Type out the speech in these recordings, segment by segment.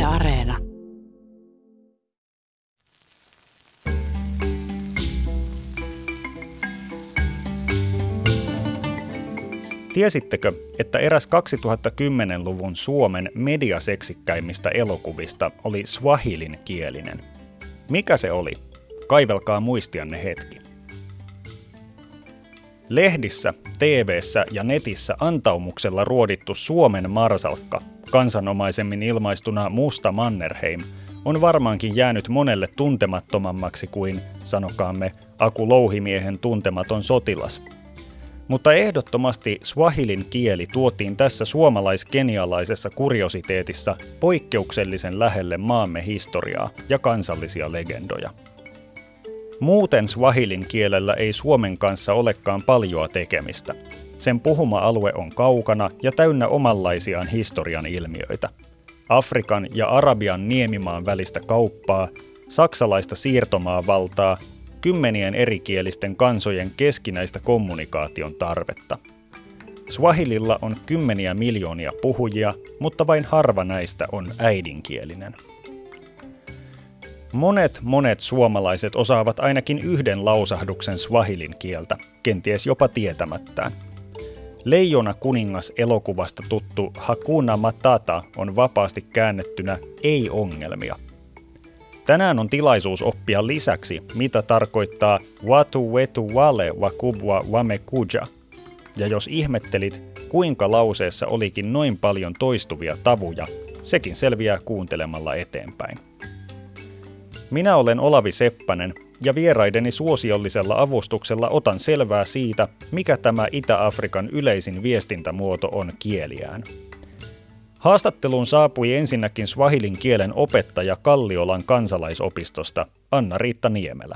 Areena. Tiesittekö, että eräs 2010-luvun Suomen mediaseksikkäimmistä elokuvista oli swahilin kielinen? Mikä se oli? Kaivelkaa muistianne hetki. Lehdissä, TV:ssä ja netissä antaumuksella ruodittu Suomen marsalkka, kansanomaisemmin ilmaistuna Musta Mannerheim, on varmaankin jäänyt monelle tuntemattomammaksi kuin, sanokaamme, Aku Louhimiehen tuntematon sotilas. Mutta ehdottomasti swahilin kieli tuotiin tässä suomalaiskenialaisessa kuriositeetissa poikkeuksellisen lähelle maamme historiaa ja kansallisia legendoja. Muuten swahilin kielellä ei suomen kanssa olekaan paljoa tekemistä. Sen puhuma-alue on kaukana ja täynnä omanlaisiaan historian ilmiöitä. Afrikan ja Arabian niemimaan välistä kauppaa, saksalaista siirtomaavaltaa, kymmenien erikielisten kansojen keskinäistä kommunikaation tarvetta. Swahililla on kymmeniä miljoonia puhujia, mutta vain harva näistä on äidinkielinen. Monet suomalaiset osaavat ainakin yhden lausahduksen swahilin kieltä, kenties jopa tietämättään. Leijona kuningas -elokuvasta tuttu Hakuna Matata on vapaasti käännettynä ei ongelmia. Tänään on tilaisuus oppia lisäksi, mitä tarkoittaa watu wetu wale wakubwa wamekuja. Ja jos ihmettelit, kuinka lauseessa olikin noin paljon toistuvia tavuja, sekin selviää kuuntelemalla eteenpäin. Minä olen Olavi Seppänen ja vieraideni suosiollisella avustuksella otan selvää siitä, mikä tämä Itä-Afrikan yleisin viestintämuoto on kieliään. Haastatteluun saapui ensinnäkin swahilin kielen opettaja Kalliolan kansalaisopistosta Anna-Riitta Niemelä.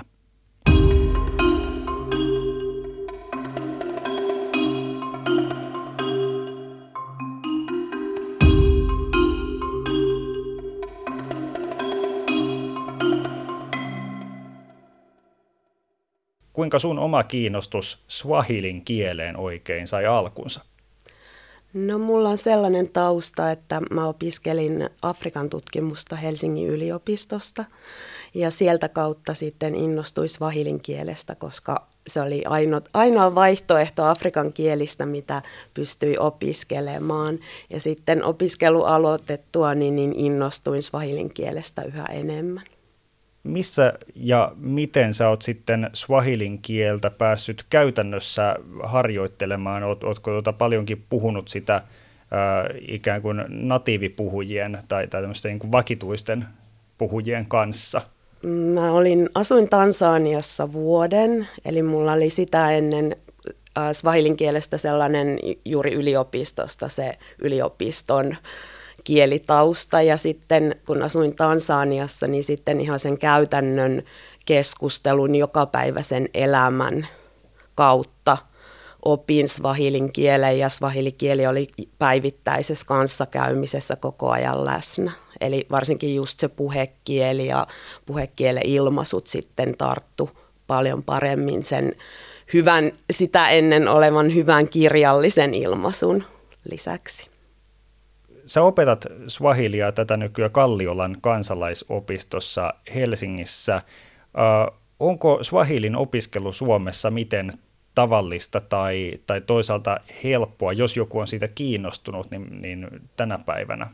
Kuinka sun oma kiinnostus swahilin kieleen oikein sai alkunsa? No mulla on sellainen tausta, että mä opiskelin Afrikan tutkimusta Helsingin yliopistosta ja sieltä kautta sitten innostuin swahilin kielestä, koska se oli ainoa vaihtoehto Afrikan kielistä, mitä pystyi opiskelemaan. Ja sitten opiskelu aloitettua niin innostuin swahilin kielestä yhä enemmän. Missä ja miten sä oot sitten swahilin kieltä päässyt käytännössä harjoittelemaan? Ootko paljonkin puhunut sitä ikään kuin natiivipuhujien tai tämmöisten niin kuin vakituisten puhujien kanssa? Mä asuin Tansaniassa vuoden, eli mulla oli sitä ennen swahilin kielestä sellainen juuri yliopistosta se yliopiston kielitausta, ja sitten kun asuin Tansaniassa, niin sitten ihan sen käytännön keskustelun jokapäiväisen elämän kautta opin swahilin kielen, ja swahilikieli oli päivittäisessä kanssakäymisessä koko ajan läsnä. Eli varsinkin just se puhekieli ja puhekielen ilmaisut sitten tarttu paljon paremmin sen sitä ennen olevan hyvän kirjallisen ilmaisun lisäksi. Sä opetat swahilia tätä nykyään Kalliolan kansalaisopistossa Helsingissä. Onko swahilin opiskelu Suomessa miten tavallista tai toisaalta helppoa, jos joku on siitä kiinnostunut, niin tänä päivänä?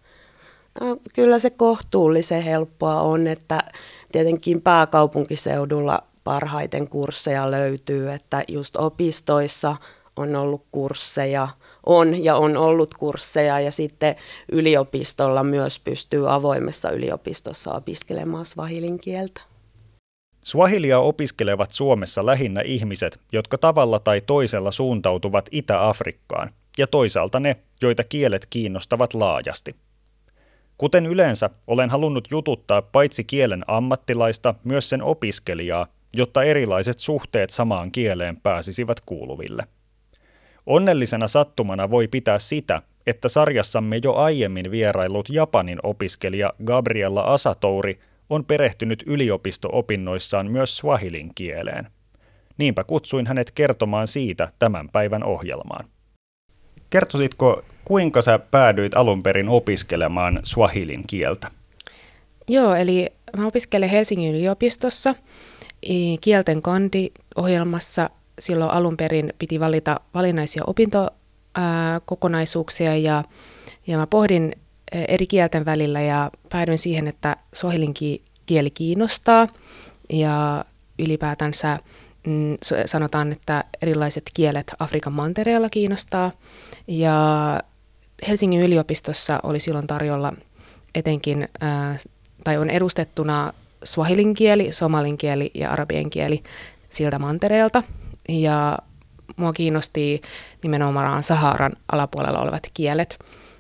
Kyllä se kohtuullisen helppoa on, että tietenkin pääkaupunkiseudulla parhaiten kursseja löytyy, että just opistoissa on ollut kursseja, on ollut kursseja, ja sitten yliopistolla myös pystyy avoimessa yliopistossa opiskelemaan swahilin kieltä. Swahilia opiskelevat Suomessa lähinnä ihmiset, jotka tavalla tai toisella suuntautuvat Itä-Afrikkaan, ja toisaalta ne, joita kielet kiinnostavat laajasti. Kuten yleensä, olen halunnut jututtaa paitsi kielen ammattilaista, myös sen opiskelijaa, jotta erilaiset suhteet samaan kieleen pääsisivät kuuluville. Onnellisena sattumana voi pitää sitä, että sarjassamme jo aiemmin vieraillut Japanin opiskelija Gabriella Asatouri on perehtynyt yliopisto-opinnoissaan myös swahilin kieleen. Niinpä kutsuin hänet kertomaan siitä tämän päivän ohjelmaan. Kertoisitko, kuinka sä päädyit alun perin opiskelemaan swahilin kieltä? Joo, eli mä opiskelen Helsingin yliopistossa kielten kandi-ohjelmassa. Silloin alun perin piti valita valinnaisia opintokokonaisuuksia ja mä pohdin eri kielten välillä ja päädyin siihen, että swahilin kieli kiinnostaa ja ylipäätänsä sanotaan, että erilaiset kielet Afrikan mantereella kiinnostaa ja Helsingin yliopistossa oli silloin tarjolla etenkin, tai on edustettuna swahilin kieli, somalin kieli ja arabian kieli siltä mantereelta. Ja mua kiinnosti nimenomaan Saharan alapuolella olevat kielet.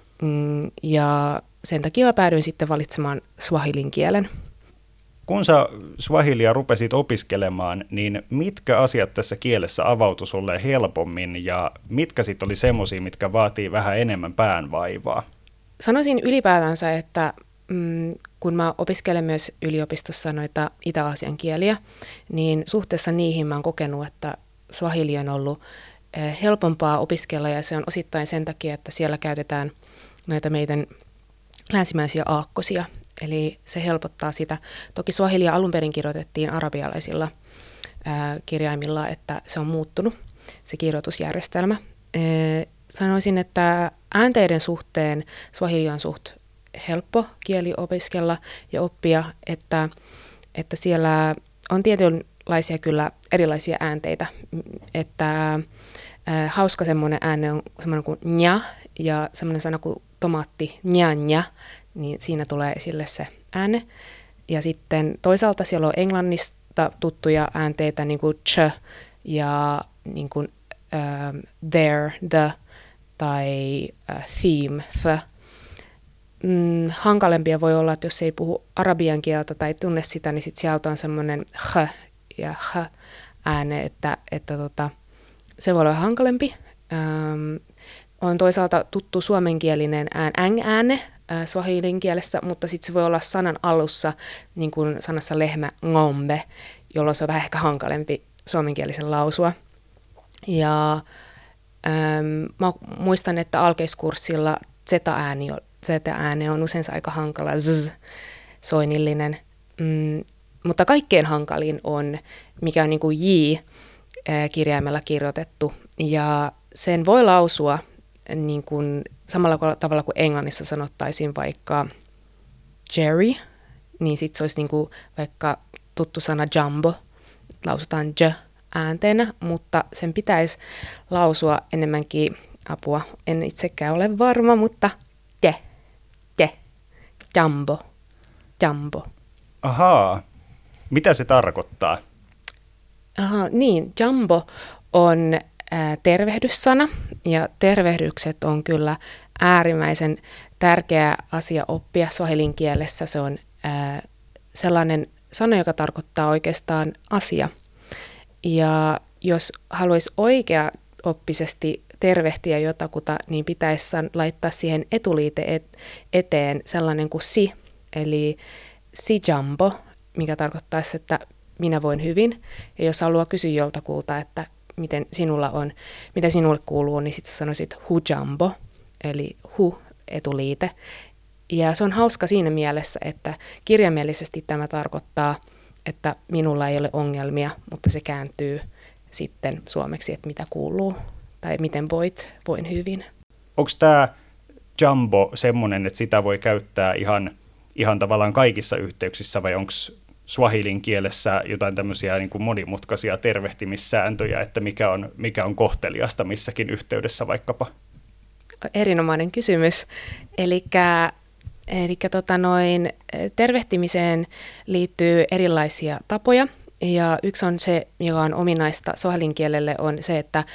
Ja sen takia mä päädyin sitten valitsemaan swahilin kielen. Kun sä swahilia rupesit opiskelemaan, niin mitkä asiat tässä kielessä avautui sulle helpommin ja mitkä sitten oli semmoisia, mitkä vaatii vähän enemmän päänvaivaa? Sanoisin ylipäätänsä, että kun mä opiskelen myös yliopistossa noita Itä-Aasian kieliä, niin suhteessa niihin mä oon kokenut, että swahili on ollut helpompaa opiskella ja se on osittain sen takia, että siellä käytetään näitä meidän länsimäisiä aakkosia. Eli se helpottaa sitä. Toki swahilia alun perin kirjoitettiin arabialaisilla kirjaimilla, että se on muuttunut, se kirjoitusjärjestelmä. Sanoisin, että äänteiden suhteen swahili on suht helppo kieli opiskella ja oppia, että siellä on tietynlaisia kyllä erilaisia äänteitä, että hauska semmoinen ääne on semmoinen kuin nja ja semmoinen sana kuin tomaatti nja, niin siinä tulee esille se ääne. Ja sitten toisaalta siellä on englannista tuttuja äänteitä niin kuin ch ja niin kuin there, the tai theme, the. Hankalempia voi olla, että jos ei puhu arabian kieltä tai tunne sitä, niin sitten sieltä on semmoinen h ja h ääne, että se voi olla hankalempi. On toisaalta tuttu suomenkielinen ääne swahilin kielessä, mutta sitten se voi olla sanan alussa, niin kuin sanassa lehmä ngombe, jolloin se on vähän ehkä hankalempi suomenkielisen lausua. Ja mä muistan, että alkeiskurssilla Z-ääni on usein aika hankala, soinnillinen, mutta kaikkein hankalin on, mikä on niin kuin J-kirjaimella kirjoitettu, ja sen voi lausua niin kuin samalla tavalla kuin englannissa sanottaisiin vaikka Jerry, niin sitten se olisi niin kuin vaikka tuttu sana jumbo, lausutaan j-äänteenä, mutta sen pitäisi lausua enemmänkin apua. En itsekään ole varma, mutta jumbo. Ahaa, mitä se tarkoittaa? Niin, jumbo on tervehdyssana, ja tervehdykset on kyllä äärimmäisen tärkeä asia oppia swahilin kielessä. Se on sellainen sana, joka tarkoittaa oikeastaan asia. Ja jos haluaisi oikeaoppisesti tervehtiä jotakuta, niin pitäisi laittaa siihen etuliite eteen sellainen kuin si, eli si jumbo, mikä tarkoittaisi, että minä voin hyvin. Ja jos haluaa kysyä joltakulta, että miten sinulla on, mitä sinulle kuuluu, niin sitten sanoisit hu jumbo, eli hu etuliite. Ja se on hauska siinä mielessä, että kirjaimellisesti tämä tarkoittaa, että minulla ei ole ongelmia, mutta se kääntyy sitten suomeksi, että mitä kuuluu tai miten voin hyvin. Onko tämä jumbo semmoinen, että sitä voi käyttää ihan tavallaan kaikissa yhteyksissä, vai onko swahilin kielessä jotain tämmöisiä niin kuin monimutkaisia tervehtimissääntöjä, että mikä on kohteliasta missäkin yhteydessä vaikkapa? Erinomainen kysymys. Eli tervehtimiseen liittyy erilaisia tapoja, ja yksi on se, joka on ominaista swahilin kielelle, on se,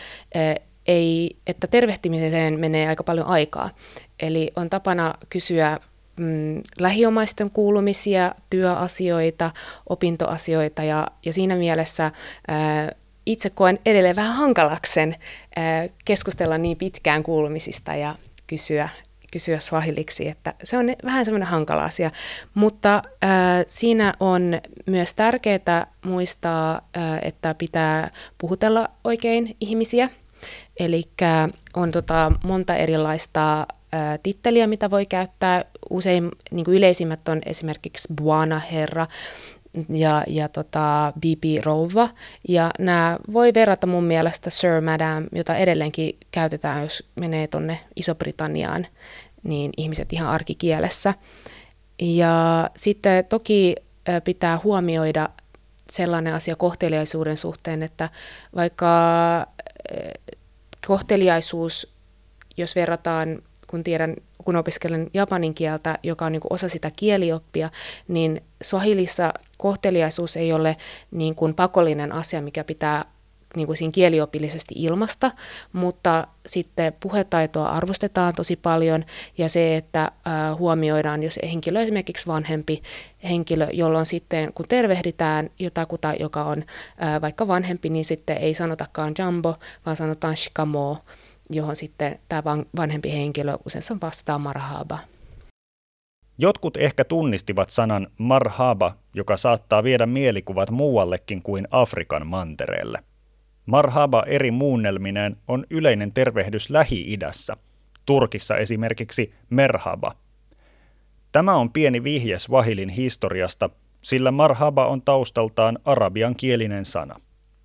että tervehtimiseen menee aika paljon aikaa. Eli on tapana kysyä lähiomaisten kuulumisia, työasioita, opintoasioita, ja siinä mielessä itse koen edelleen vähän hankalaksen keskustella niin pitkään kuulumisista ja kysyä swahiliksi, että se on vähän semmoinen hankala asia, mutta siinä on myös tärkeää muistaa, että pitää puhutella oikein ihmisiä, Eli on monta erilaista titteliä, mitä voi käyttää. Usein niin kuin yleisimmät on esimerkiksi Bwana herra ja BP rouva. Ja nämä voi verrata mun mielestä Sir Madam, jota edelleenkin käytetään, jos menee tuonne Iso-Britanniaan, niin ihmiset ihan arkikielessä. Ja sitten toki pitää huomioida sellainen asia kohteliaisuuden suhteen, että vaikka kohteliaisuus, jos verrataan, kun opiskelen japanin kieltä, joka on niin kuin osa sitä kielioppia, niin swahilissa kohteliaisuus ei ole niin kuin pakollinen asia, mikä pitää niin kuin siinä kieliopillisesti ilmasta, mutta sitten puhetaitoa arvostetaan tosi paljon ja se, että huomioidaan, jos henkilö esimerkiksi vanhempi henkilö, jolloin sitten kun tervehditään jotakuta, joka on vaikka vanhempi, niin sitten ei sanotakaan jumbo, vaan sanotaan shikamo, johon sitten tämä vanhempi henkilö usein vastaa marhaba. Jotkut ehkä tunnistivat sanan marhaba, joka saattaa viedä mielikuvat muuallekin kuin Afrikan mantereelle. Marhaba eri muunnelmineen on yleinen tervehdys Lähi-idässä, Turkissa esimerkiksi merhaba. Tämä on pieni vihje swahilin historiasta, sillä marhaba on taustaltaan arabiankielinen sana.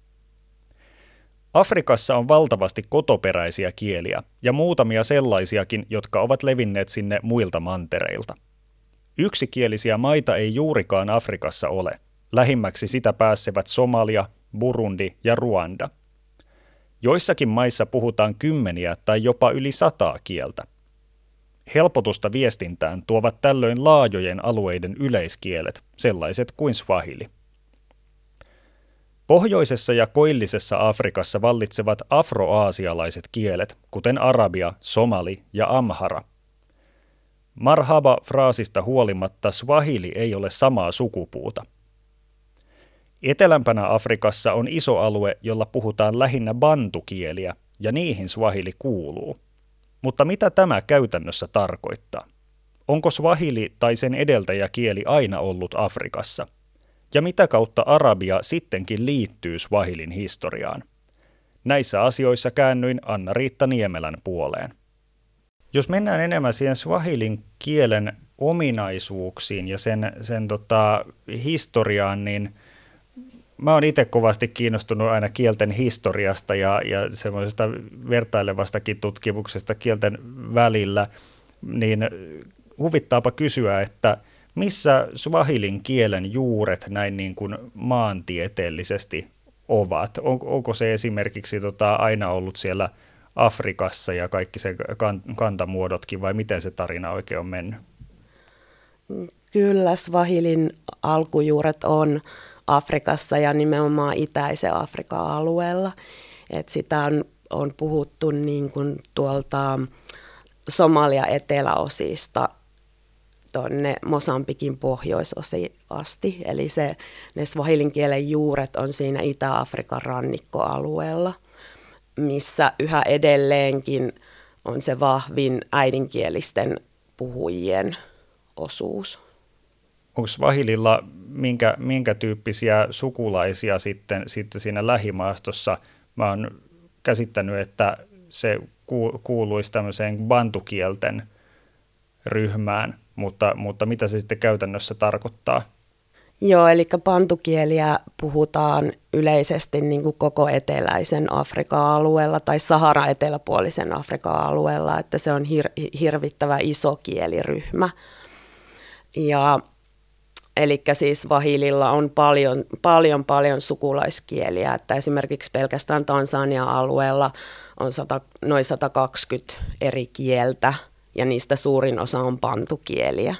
Afrikassa on valtavasti kotoperäisiä kieliä ja muutamia sellaisiakin, jotka ovat levinneet sinne muilta mantereilta. Yksikielisiä maita ei juurikaan Afrikassa ole. Lähimmäksi sitä pääsevät Somalia, Burundi ja Ruanda. Joissakin maissa puhutaan 10 tai jopa yli 100 kieltä. Helpotusta viestintään tuovat tällöin laajojen alueiden yleiskielet, sellaiset kuin swahili. Pohjoisessa ja koillisessa Afrikassa vallitsevat afroaasialaiset kielet, kuten arabia, somali ja amhara. Marhaba-fraasista huolimatta swahili ei ole samaa sukupuuta. Etelämpänä Afrikassa on iso alue, jolla puhutaan lähinnä bantukieliä, ja niihin swahili kuuluu. Mutta mitä tämä käytännössä tarkoittaa? Onko swahili tai sen edeltäjäkieli aina ollut Afrikassa? Ja mitä kautta arabia sittenkin liittyy swahilin historiaan? Näissä asioissa käännyin Anna-Riitta Niemelän puoleen. Jos mennään enemmän siihen swahilin kielen ominaisuuksiin ja sen historiaan, niin mä oon itse kovasti kiinnostunut aina kielten historiasta ja semmoisesta vertailevastakin tutkimuksesta kielten välillä, niin huvittaapa kysyä, että missä swahilin kielen juuret näin niin kuin maantieteellisesti ovat? Onko se esimerkiksi aina ollut siellä Afrikassa ja kaikki se kantamuodotkin, vai miten se tarina oikein on mennyt? Kyllä, swahilin alkujuuret on Afrikassa ja nimenomaan itäisen Afrikan alueella. Et sitä on puhuttu niin kuin tuolta Somalia eteläosista tuonne Mosambikin pohjoisosiin asti. Eli ne swahilin kielen juuret on siinä Itä-Afrikan rannikkoalueella, missä yhä edelleenkin on se vahvin äidinkielisten puhujien osuus. Onko swahililla minkä tyyppisiä sukulaisia sitten siinä lähimaastossa? Mä oon käsittänyt, että se kuuluisi tämmöiseen bantukielten ryhmään, mutta mitä se sitten käytännössä tarkoittaa? Joo, eli bantukieliä puhutaan yleisesti niin kuin koko eteläisen Afrikan alueella tai Sahara eteläpuolisen Afrikan alueella, että se on hirvittävä iso kieliryhmä. Ja eli siis swahililla on paljon sukulaiskieliä, että esimerkiksi pelkästään Tansanian alueella on noin 120 eri kieltä ja niistä suurin osa on bantukieliä.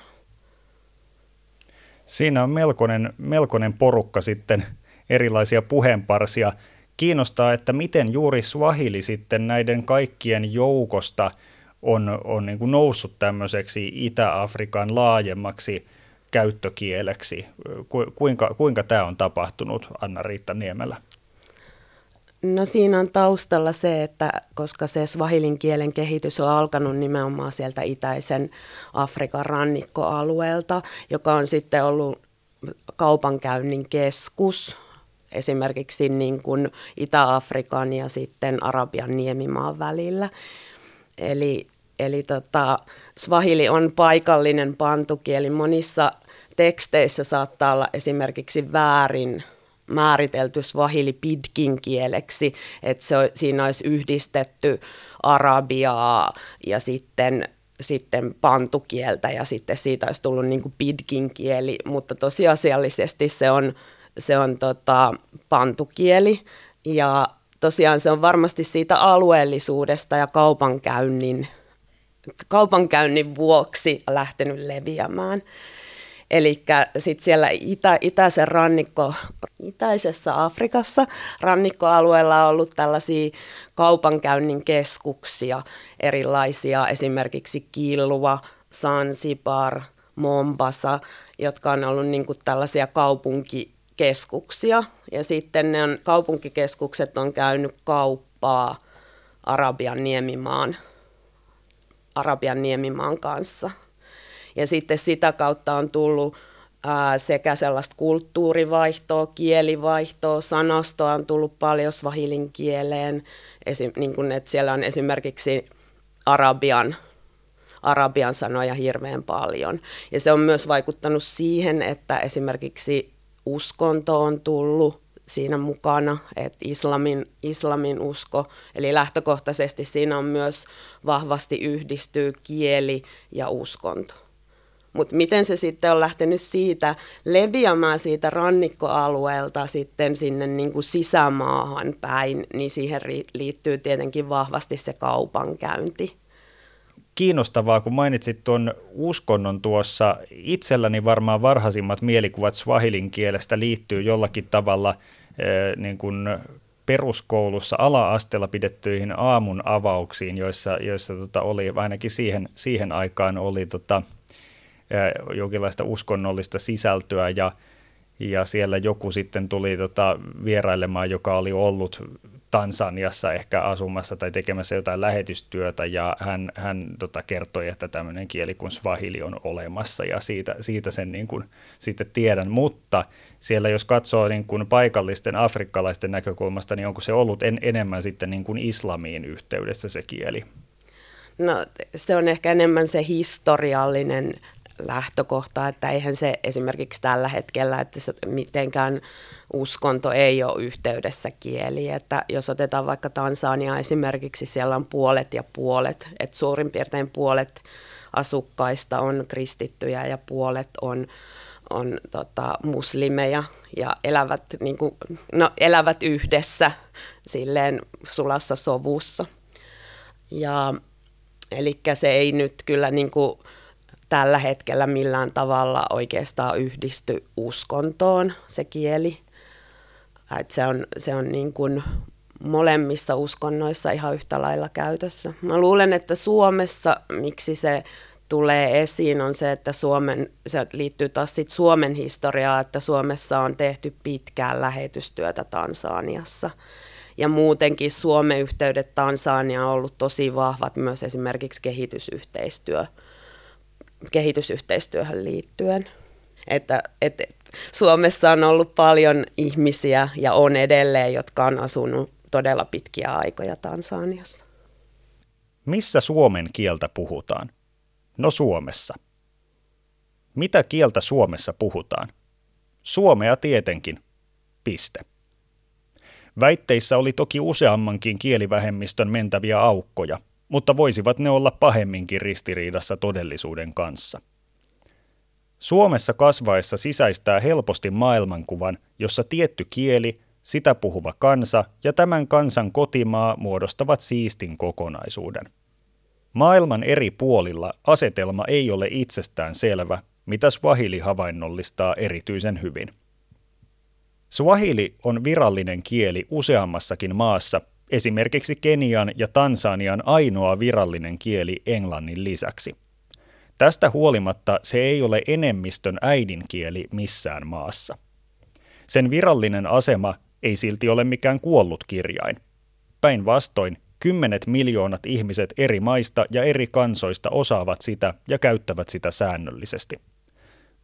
Siinä on melkoinen porukka sitten erilaisia puheenparsia. Kiinnostaa, että miten juuri swahili sitten näiden kaikkien joukosta on niin kuin noussut tämmöiseksi Itä-Afrikan laajemmaksi käyttökieleksi. Kuinka tämä on tapahtunut, Anna-Riitta Niemelä? No siinä on taustalla se, että koska se swahilin kielen kehitys on alkanut nimenomaan sieltä itäisen Afrikan rannikkoalueelta, joka on sitten ollut kaupankäynnin keskus esimerkiksi niin kuin Itä-Afrikan ja sitten Arabian niemimaan välillä. Eli swahili on paikallinen bantukieli. Monissa teksteissä saattaa olla esimerkiksi väärin määritelty swahili pidgin kieleksi, että siinä olisi yhdistetty arabiaa ja sitten bantukieltä ja sitten siitä olisi tullut niin kuin pidgin kieli, mutta tosiasiallisesti se on bantukieli ja tosiaan se on varmasti siitä alueellisuudesta ja kaupankäynnin vuoksi lähtenyt leviämään. Eli sitten siellä itäisessä Afrikassa rannikkoalueella on ollut tällaisia kaupankäynnin keskuksia erilaisia, esimerkiksi Kilwa, Zanzibar, Mombasa, jotka on ollut niin kuin tällaisia kaupunkikeskuksia. Ja sitten kaupunkikeskukset on käynyt kauppaa Arabian niemimaan kanssa. Ja sitten sitä kautta on tullut sekä sellaista kulttuurivaihtoa, kielivaihtoa, sanastoa on tullut paljon swahilin kieleen, niin kuin, että siellä on esimerkiksi arabian sanoja hirveän paljon. Ja se on myös vaikuttanut siihen, että esimerkiksi uskonto on tullut siinä mukana, että islamin usko, eli lähtökohtaisesti siinä on myös vahvasti yhdistyy kieli ja uskonto. Mutta miten se sitten on lähtenyt siitä leviämään siitä rannikkoalueelta sitten sinne niin kuin sisämaahan päin, niin siihen liittyy tietenkin vahvasti se kaupankäynti. Kiinnostavaa, kun mainitsit tuon uskonnon tuossa. Itselläni varmaan varhaisimmat mielikuvat swahilin kielestä liittyy jollakin tavalla niin kuin peruskoulussa ala-asteella pidettyihin aamun avauksiin, joissa oli ainakin siihen aikaan oli jonkinlaista uskonnollista sisältöä ja siellä joku sitten tuli vierailemaan, joka oli ollut Tansaniassa ehkä asumassa tai tekemässä jotain lähetystyötä ja hän kertoi, että tämmöinen kieli kuin swahili on olemassa ja siitä sen niin kuin sitten tiedän, mutta siellä jos katsoo niin kuin paikallisten afrikkalaisten näkökulmasta, niin onko se ollut enemmän sitten niin kuin islamiin yhteydessä se kieli? No se on ehkä enemmän se historiallinen lähtökohta, että eihän se esimerkiksi tällä hetkellä, että se mitenkään uskonto ei ole yhteydessä kieli, että jos otetaan vaikka Tansania esimerkiksi, siellä on puolet ja puolet, että suurin piirtein puolet asukkaista on kristittyjä ja puolet on muslimeja ja elävät yhdessä silleen sulassa sovussa. Ja eli se ei nyt kyllä niin kuin tällä hetkellä millään tavalla oikeastaan yhdisty uskontoon se kieli. Että se on niin kuin molemmissa uskonnoissa ihan yhtä lailla käytössä. Mä luulen, että Suomessa, miksi se tulee esiin, on se, että se liittyy taas sit Suomen historiaan, että Suomessa on tehty pitkään lähetystyötä Tansaniassa. Ja muutenkin Suomen yhteydet Tansaniaan on ollut tosi vahvat myös esimerkiksi kehitysyhteistyöhön liittyen. Että Suomessa on ollut paljon ihmisiä ja on edelleen, jotka on asunut todella pitkiä aikoja Tansaniassa. Missä suomen kieltä puhutaan? No Suomessa. Mitä kieltä Suomessa puhutaan? Suomea tietenkin. Piste. Väitteissä oli toki useammankin kielivähemmistön mentäviä aukkoja, mutta voisivat ne olla pahemminkin ristiriidassa todellisuuden kanssa. Suomessa kasvaessa sisäistää helposti maailmankuvan, jossa tietty kieli, sitä puhuva kansa ja tämän kansan kotimaa muodostavat siistin kokonaisuuden. Maailman eri puolilla asetelma ei ole itsestään selvä, mitä swahili havainnollistaa erityisen hyvin. Swahili on virallinen kieli useammassakin maassa, esimerkiksi Kenian ja Tansanian ainoa virallinen kieli englannin lisäksi. Tästä huolimatta se ei ole enemmistön äidinkieli missään maassa. Sen virallinen asema ei silti ole mikään kuollut kirjain. Päinvastoin 10 miljoonat ihmiset eri maista ja eri kansoista osaavat sitä ja käyttävät sitä säännöllisesti.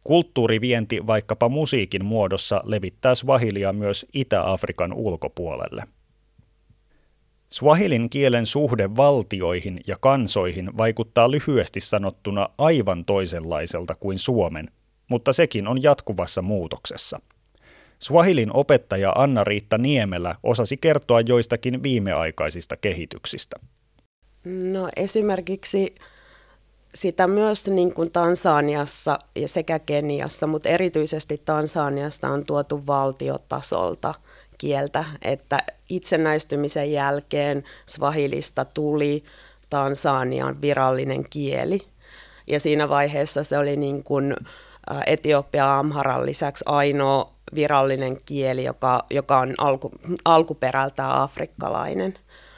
Kulttuurivienti vaikkapa musiikin muodossa levittää swahilia myös Itä-Afrikan ulkopuolelle. Swahilin kielen suhde valtioihin ja kansoihin vaikuttaa lyhyesti sanottuna aivan toisenlaiselta kuin suomen, mutta sekin on jatkuvassa muutoksessa. Swahilin opettaja Anna-Riitta Niemelä osasi kertoa joistakin viimeaikaisista kehityksistä. No esimerkiksi sitä myös niin kuin Tansaniassa ja sekä Keniassa, mutta erityisesti Tansaniasta on tuotu valtiotasolta kieltä, että itsenäistymisen jälkeen swahilista tuli Tansanian virallinen kieli. Ja siinä vaiheessa se oli niin kuin Etiopia Amharan lisäksi ainoa virallinen kieli, joka on alkuperältään afrikkalainen.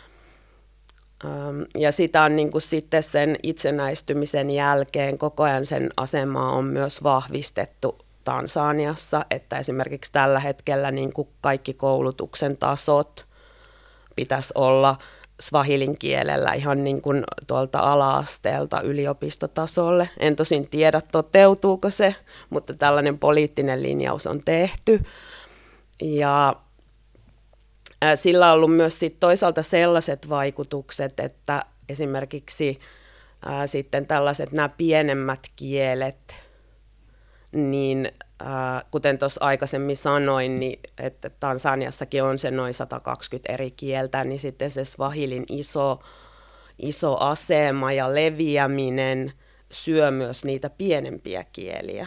Ja sitä on niin kuin sitten sen itsenäistymisen jälkeen koko ajan sen asemaa on myös vahvistettu Tansaniassa, että esimerkiksi tällä hetkellä niin kuin kaikki koulutuksen tasot pitäisi olla swahilin kielellä ihan niin kuin tuolta ala-asteelta yliopistotasolle. En tosin tiedä, toteutuuko se, mutta tällainen poliittinen linjaus on tehty. Ja sillä on ollut myös sit toisaalta sellaiset vaikutukset, että esimerkiksi sitten tällaiset nämä pienemmät kielet, niin kuten tuossa aikaisemmin sanoin, niin että Tansaniassakin on se noin 120 eri kieltä, niin sitten se swahilin iso asema ja leviäminen syö myös niitä pienempiä kieliä.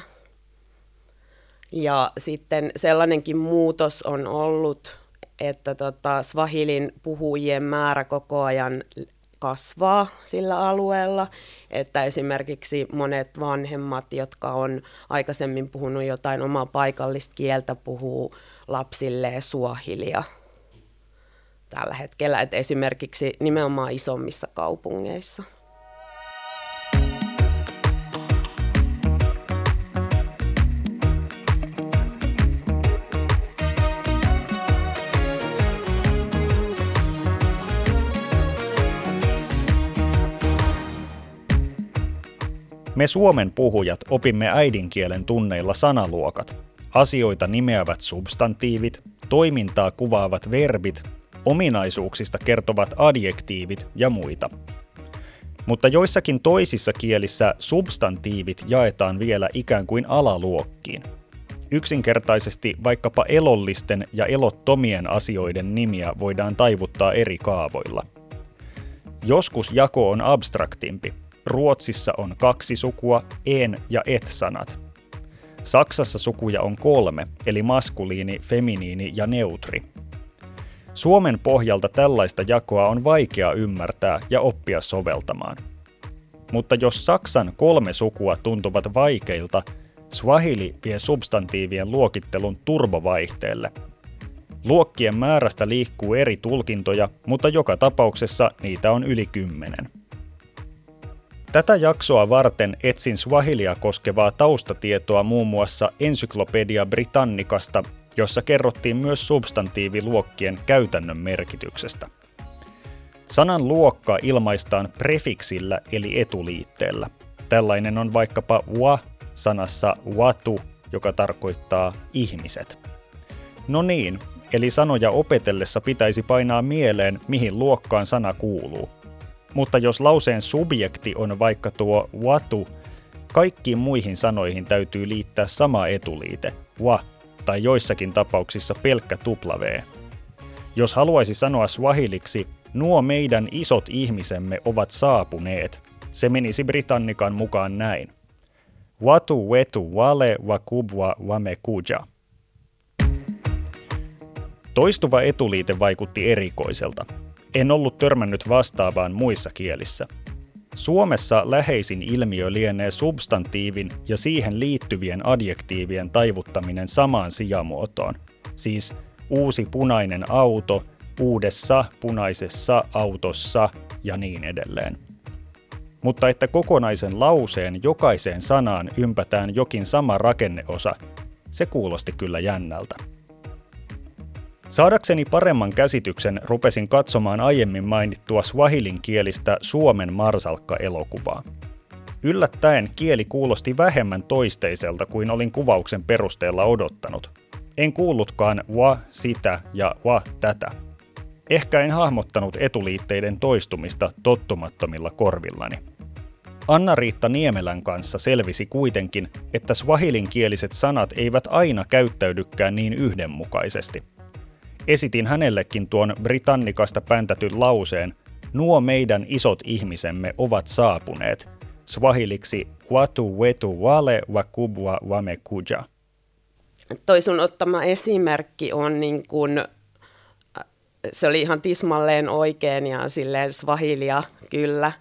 Ja sitten sellainenkin muutos on ollut, että swahilin puhujien määrä koko ajan kasvaa sillä alueella, että esimerkiksi monet vanhemmat, jotka on aikaisemmin puhunut jotain omaa paikallista kieltä, puhuu lapsilleen swahilia tällä hetkellä, että esimerkiksi nimenomaan isommissa kaupungeissa. Me suomen puhujat opimme äidinkielen tunneilla sanaluokat, asioita nimeävät substantiivit, toimintaa kuvaavat verbit, ominaisuuksista kertovat adjektiivit ja muita. Mutta joissakin toisissa kielissä substantiivit jaetaan vielä ikään kuin alaluokkiin. Yksinkertaisesti vaikkapa elollisten ja elottomien asioiden nimiä voidaan taivuttaa eri kaavoilla. Joskus jako on abstraktimpi. Ruotsissa on 2 sukua, en- ja et-sanat. Saksassa sukuja on 3, eli maskuliini, feminiini ja neutri. Suomen pohjalta tällaista jakoa on vaikea ymmärtää ja oppia soveltamaan. Mutta jos Saksan 3 sukua tuntuvat vaikeilta, swahili vie substantiivien luokittelun turbovaihteelle. Luokkien määrästä liikkuu eri tulkintoja, mutta joka tapauksessa niitä on yli 10. Tätä jaksoa varten etsin swahilia koskevaa taustatietoa muun muassa Encyclopedia Britannicasta, jossa kerrottiin myös substantiiviluokkien käytännön merkityksestä. Sanan luokka ilmaistaan prefiksillä eli etuliitteellä. Tällainen on vaikkapa wa-sanassa watu, joka tarkoittaa ihmiset. No niin, eli sanoja opetellessa pitäisi painaa mieleen, mihin luokkaan sana kuuluu. Mutta jos lauseen subjekti on vaikka tuo watu, kaikkiin muihin sanoihin täytyy liittää sama etuliite, wa, tai joissakin tapauksissa pelkkä W. Jos haluaisi sanoa swahiliksi, nuo meidän isot ihmisemme ovat saapuneet, se menisi Britannican mukaan näin. Watu wetu wale wakubwa wamekuja. Toistuva etuliite vaikutti erikoiselta. En ollut törmännyt vastaavaan muissa kielissä. Suomessa läheisin ilmiö lienee substantiivin ja siihen liittyvien adjektiivien taivuttaminen samaan sijamuotoon, siis uusi punainen auto, uudessa punaisessa autossa ja niin edelleen. Mutta että kokonaisen lauseen jokaiseen sanaan ympätään jokin sama rakenneosa, se kuulosti kyllä jännältä. Saadakseni paremman käsityksen rupesin katsomaan aiemmin mainittua swahilin kielistä Suomen marsalkka-elokuvaa. Yllättäen kieli kuulosti vähemmän toisteiselta kuin olin kuvauksen perusteella odottanut. En kuullutkaan wa sitä ja wa tätä. Ehkä en hahmottanut etuliitteiden toistumista tottumattomilla korvillani. Anna-Riitta Niemelän kanssa selvisi kuitenkin, että swahilinkieliset sanat eivät aina käyttäydykään niin yhdenmukaisesti. Esitin hänellekin tuon britannikasta päntätyn lauseen, nuo meidän isot ihmisemme ovat saapuneet, swahiliksi watu wetu wale wakubwa wamekuja. Toi sun ottama esimerkki on niin kuin, se oli ihan tismalleen oikein ja silleen swahilia kyllä,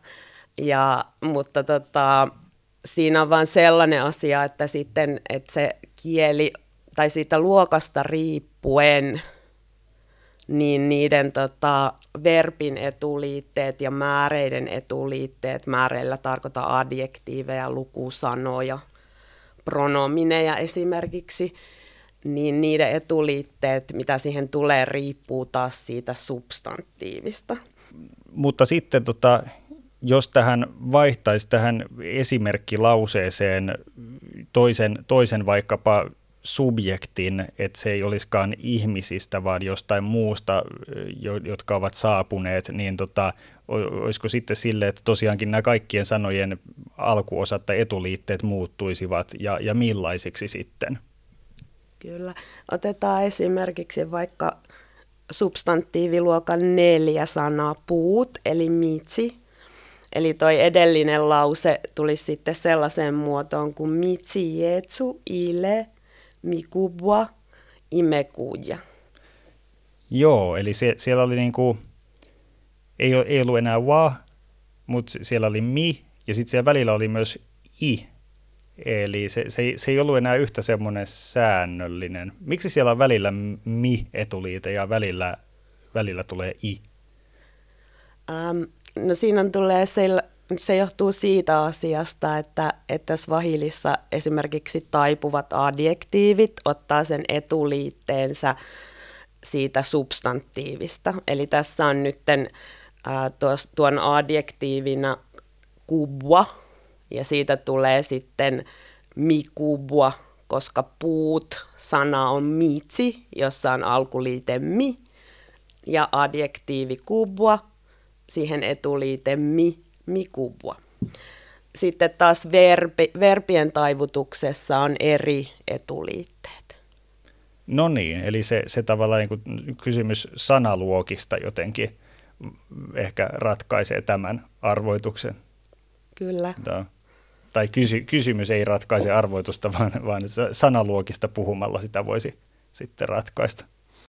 mutta siinä on vaan sellainen asia, että sitten että se kieli tai siitä luokasta riippuen, niin niiden verbin etuliitteet ja määreiden etuliitteet, määreillä tarkoittaa adjektiiveja, lukusanoja, pronomineja esimerkiksi, niin niiden etuliitteet, mitä siihen tulee, riippuu taas siitä substantiivista. Mutta sitten jos tähän vaihtaisi tähän esimerkkilauseeseen toisen vaikkapa subjektin, että se ei olisikaan ihmisistä, vaan jostain muusta, jotka ovat saapuneet, niin olisiko sitten sille, että tosiaankin nämä kaikkien sanojen alkuosat tai etuliitteet muuttuisivat ja millaisiksi sitten? Kyllä. Otetaan esimerkiksi vaikka substantiiviluokan 4 sana puut, eli mitsi. Eli toi edellinen lause tulisi sitten sellaiseen muotoon kuin mitsi jetsu ile mikubwa imekuja. Joo, eli siellä oli niinku, ei ollut enää wa, mutta siellä oli mi, ja sitten siellä välillä oli myös i. Eli se ei ollut enää yhtä semmoinen säännöllinen. Miksi siellä on välillä mi-etuliite ja välillä tulee i? No siinä tulee se johtuu siitä asiasta, että swahilissa esimerkiksi taipuvat adjektiivit ottaa sen etuliitteensä siitä substantiivista. Eli tässä on nyt tuon adjektiivina kubwa, ja siitä tulee sitten mikubwa, koska puut sana on mitsi, jossa on alkuliite mi, ja adjektiivi kubwa, siihen etuliite mikubwa. Sitten taas verbien taivutuksessa on eri etuliitteet. No niin, eli se tavallaan niin kuin kysymys sanaluokista jotenkin ehkä ratkaisee tämän arvoituksen. Kyllä. Tai kysymys ei ratkaise arvoitusta, vaan sanaluokista puhumalla sitä voisi sitten ratkaista.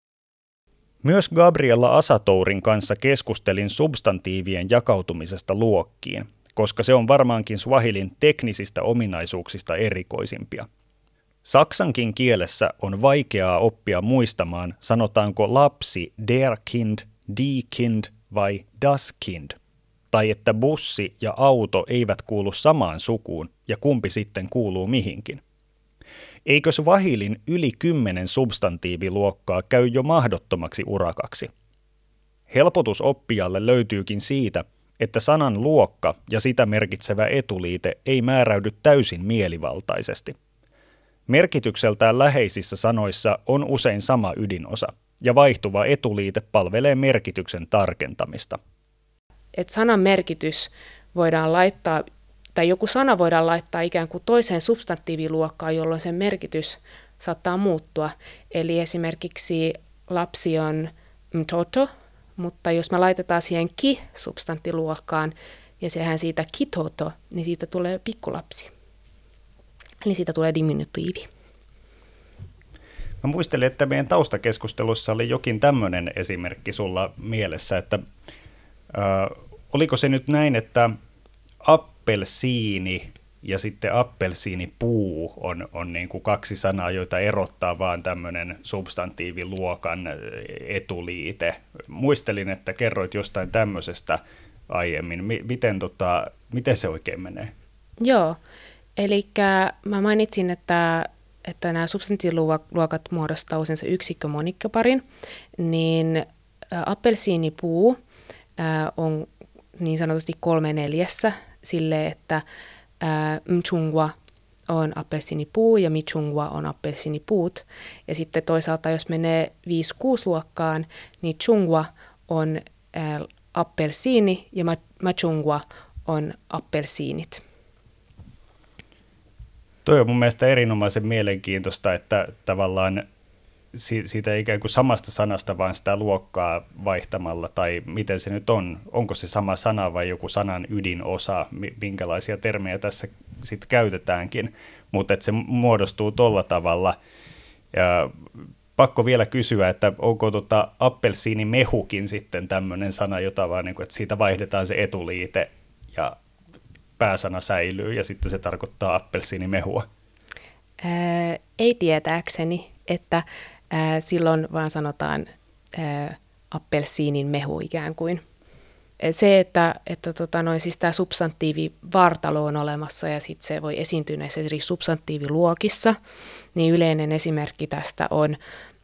Myös Gabriella Asatourin kanssa keskustelin substantiivien jakautumisesta luokkiin, koska se on varmaankin swahilin teknisistä ominaisuuksista erikoisimpia. Saksankin kielessä on vaikeaa oppia muistamaan, sanotaanko lapsi der Kind, die Kind vai das Kind, tai että bussi ja auto eivät kuulu samaan sukuun ja kumpi sitten kuuluu mihinkin. Eikö swahilin yli 10 substantiiviluokkaa käy jo mahdottomaksi urakaksi? Helpotus oppijalle löytyykin siitä, että sanan luokka ja sitä merkitsevä etuliite ei määräydy täysin mielivaltaisesti. Merkitykseltään läheisissä sanoissa on usein sama ydinosa, ja vaihtuva etuliite palvelee merkityksen tarkentamista. Et sanan merkitys voidaan laittaa, tai joku sana voidaan laittaa ikään kuin toiseen substantiiviluokkaan, jolloin sen merkitys saattaa muuttua. Eli esimerkiksi lapsi on mtoto, mutta jos me laitetaan siihen ki-substanttiluokkaan ja sehän siitä kitoto, niin siitä tulee pikkulapsi. Eli siitä tulee diminutiivi. Mä muistelin, että meidän taustakeskustelussa oli jokin tämmöinen esimerkki sulla mielessä, että oliko se nyt näin, että appelsiini ja sitten appelsiinipuu on niin kuin kaksi sanaa, joita erottaa vaan tämmöinen substantiiviluokan etuliite. Muistelin, että kerroit jostain tämmöisestä aiemmin. Miten se oikein menee? Joo, eli mä mainitsin, että nämä substantiiviluokat muodostaa usein se yksikkö-monikkoparin, niin appelsiinipuu on niin sanotusti 3/4 sille, että mchungwa on appelsiinipuu ja michungwa on appelsiinipuut. Ja sitten toisaalta, jos menee 5-6 luokkaan, niin chungwa on appelsiini ja machungwa on appelsiinit. Toi on mun mielestä erinomaisen mielenkiintoista, että tavallaan siitä ikään kuin samasta sanasta vaan sitä luokkaa vaihtamalla, tai miten se nyt on, onko se sama sana vai joku sanan ydinosa, minkälaisia termejä tässä sitten käytetäänkin, mutta että se muodostuu tolla tavalla. Ja pakko vielä kysyä, että onko appelsiinimehukin sitten tämmöinen sana, jota vaan, niin kuin, että siitä vaihdetaan se etuliite ja pääsana säilyy ja sitten se tarkoittaa appelsiinimehua? Ei tietääkseni, että silloin vaan sanotaan appelsiinin mehu ikään kuin. Et se, että siis tämä substantiivivartalo on olemassa ja sitten se voi esiintyä näissä eri substantiiviluokissa, niin yleinen esimerkki tästä on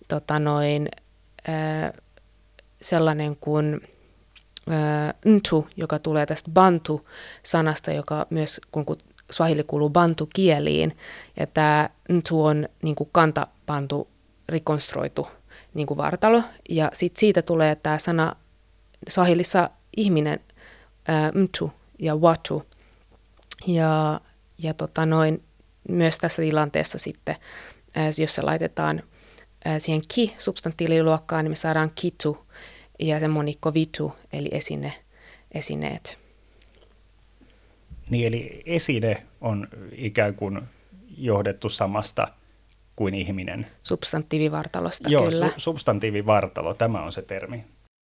sellainen kuin ntu, joka tulee tästä bantu-sanasta, joka myös kun swahili kuuluu bantu-kieliin, ja tämä ntu on niin kuin kantapantu rekonstruoitu niin kuin vartalo, ja sitten siitä tulee tämä sana swahilissa ihminen, mtu ja watu, ja myös tässä tilanteessa sitten, jos se laitetaan siihen ki-substantiililuokkaan, niin me saadaan kitu ja se monikko vitu, eli esineet. Niin, eli esine on ikään kuin johdettu samasta kuin ihminen. Substantiivivartalosta, joo, kyllä. Substantiivivartalo, tämä on se termi.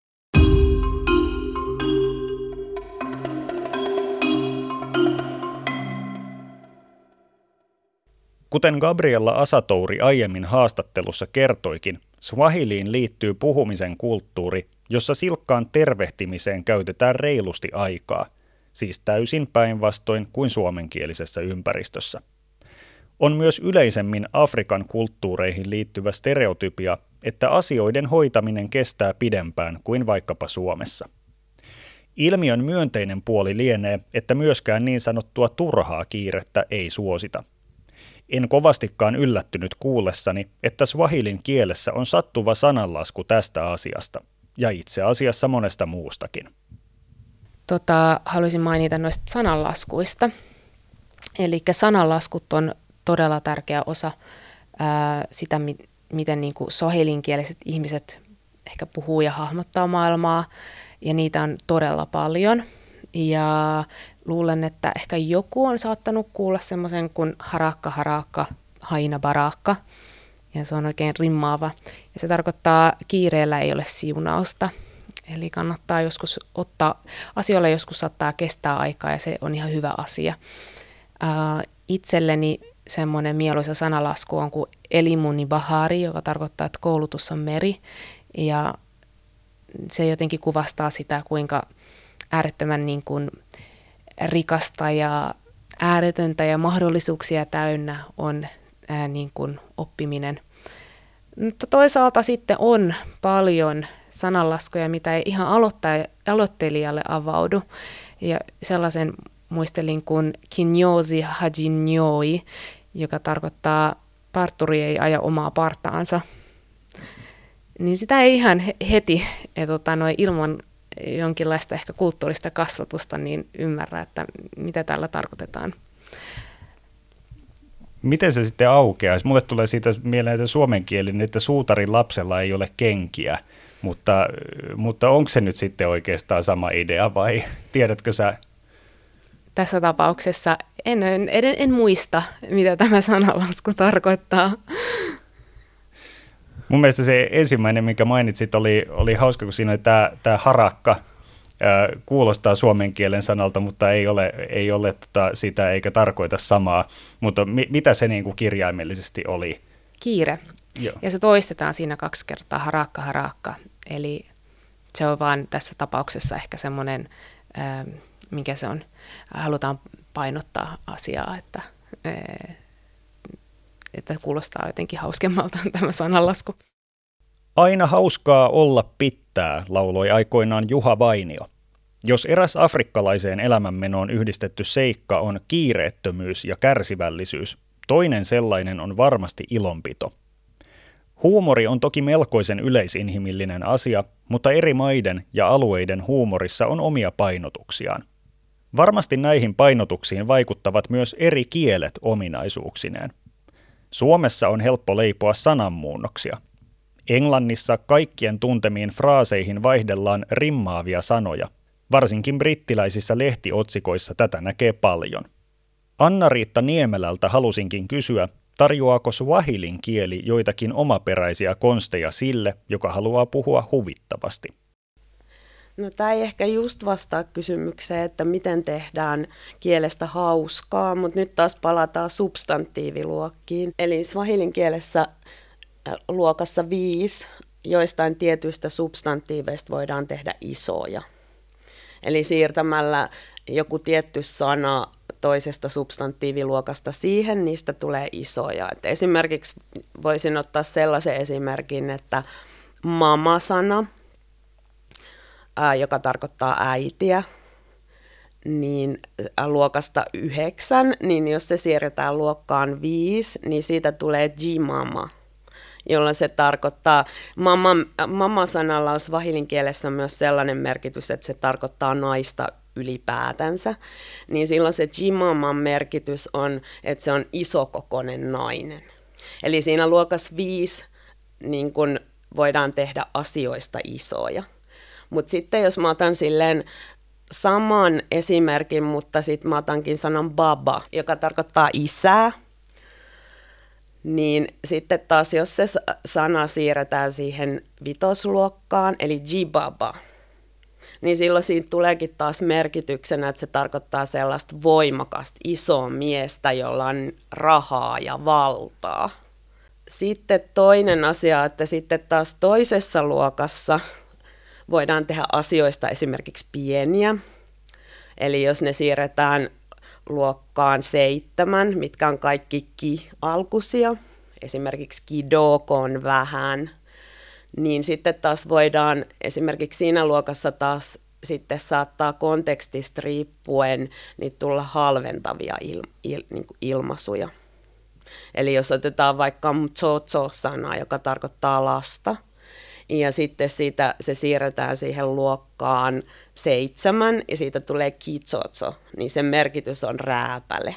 Kuten Gabriella Asatouri aiemmin haastattelussa kertoikin, swahiliin liittyy puhumisen kulttuuri, jossa silkkaan tervehtimiseen käytetään reilusti aikaa, siis täysin päinvastoin kuin suomenkielisessä ympäristössä. On myös yleisemmin Afrikan kulttuureihin liittyvä stereotypia, että asioiden hoitaminen kestää pidempään kuin vaikkapa Suomessa. Ilmiön myönteinen puoli lienee, että myöskään niin sanottua turhaa kiirettä ei suosita. En kovastikaan yllättynyt kuullessani, että swahilin kielessä on sattuva sananlasku tästä asiasta, ja itse asiassa monesta muustakin. Haluaisin mainita noista sananlaskuista. Eli sananlaskut on todella tärkeä osa sitä, miten niin kuin swahiliankieliset ihmiset ehkä puhuu ja hahmottaa maailmaa, ja niitä on todella paljon. Ja luulen, että ehkä joku on saattanut kuulla semmoisen kuin harakka, haina barakka, ja se on oikein rimmaava. Ja se tarkoittaa, kiireellä ei ole siunausta. Eli kannattaa joskus asioilla joskus saattaa kestää aikaa, ja se on ihan hyvä asia. Itselleni semmoinen mieluisa sanalasku on kuin elimuni bahari, joka tarkoittaa, että koulutus on meri. Ja se jotenkin kuvastaa sitä, kuinka äärettömän niin kuin rikasta ja ääretöntä ja mahdollisuuksia täynnä on niin kuin oppiminen. Mutta toisaalta sitten on paljon sananlaskuja, mitä ei ihan aloittelijalle avaudu. Ja sellaisen muistelin kuin kinyozi hajinjoi, joka tarkoittaa parturi ei aja omaa partaansa. Niin sitä ei ihan heti ilman jonkinlaista ehkä kulttuurista kasvatusta niin ymmärrä, että mitä tällä tarkoitetaan. Miten se sitten aukeaisi? Mulle tulee siitä mieleen, että suomenkielinen, että suutarin lapsella ei ole kenkiä, mutta onko se nyt sitten oikeastaan sama idea vai tiedätkö sä? Tässä tapauksessa en muista, mitä tämä sanalasku tarkoittaa. Mun mielestä se ensimmäinen, minkä mainitsit, oli hauska, kun siinä oli tämä harakka. Kuulostaa suomen kielen sanalta, mutta ei ole sitä eikä tarkoita samaa. Mutta mitä se niin kuin kirjaimellisesti oli? Kiire. Joo. Ja se toistetaan siinä 2 kertaa, harakka. Eli se on vaan tässä tapauksessa ehkä semmoinen, mikä se on, halutaan painottaa asiaa, että kuulostaa jotenkin hauskemmalta tämä sananlasku. Aina hauskaa olla pitää, lauloi aikoinaan Juha Vainio. Jos eräs afrikkalaiseen elämänmenoon yhdistetty seikka on kiireettömyys ja kärsivällisyys, toinen sellainen on varmasti ilonpito. Huumori on toki melkoisen yleisinhimillinen asia, mutta eri maiden ja alueiden huumorissa on omia painotuksiaan. Varmasti näihin painotuksiin vaikuttavat myös eri kielet ominaisuuksineen. Suomessa on helppo leipoa sananmuunnoksia. Englannissa kaikkien tuntemiin fraaseihin vaihdellaan rimmaavia sanoja. Varsinkin brittiläisissä lehtiotsikoissa tätä näkee paljon. Anna-Riitta Niemelältä halusinkin kysyä, tarjoaako swahilin kieli joitakin omaperäisiä konsteja sille, joka haluaa puhua huvittavasti? No tämä ei ehkä just vastaa kysymykseen, että miten tehdään kielestä hauskaa, mutta nyt taas palataan substantiiviluokkiin. Eli swahilin kielessä luokassa 5 joistain tietyistä substantiiveista voidaan tehdä isoja. Eli siirtämällä joku tietty sana toisesta substantiiviluokasta siihen, niistä tulee isoja. Et esimerkiksi voisin ottaa sellaisen esimerkin, että mama-sana, joka tarkoittaa äitiä, niin luokasta 9, niin jos se siirretään luokkaan 5, niin siitä tulee jimama, jolloin se tarkoittaa, mama-sanalla on swahilin kielessä myös sellainen merkitys, että se tarkoittaa naista ylipäätänsä, niin silloin se jimaman merkitys on, että se on isokokoinen nainen. Eli siinä luokassa 5 niin kun voidaan tehdä asioista isoja. Mutta sitten jos mä otan silleen saman esimerkin, mutta sitten mä otankin sanan baba, joka tarkoittaa isää, niin sitten taas jos se sana siirretään siihen 5. luokkaan, eli jibaba, niin silloin siitä tuleekin taas merkityksenä, että se tarkoittaa sellaista voimakasta, isoa miestä, jolla on rahaa ja valtaa. Sitten toinen asia, että sitten taas toisessa luokassa voidaan tehdä asioista esimerkiksi pieniä. Eli jos ne siirretään luokkaan 7, mitkä on kaikki ki-alkuisia, esimerkiksi kidoko on vähän, niin sitten taas voidaan esimerkiksi siinä luokassa taas sitten saattaa kontekstista riippuen niin tulla halventavia ilmaisuja. Eli jos otetaan vaikka mtsotso-sana, joka tarkoittaa lasta, ja sitten siitä se siirretään siihen luokkaan 7, ja siitä tulee kitsotso, niin sen merkitys on rääpäle.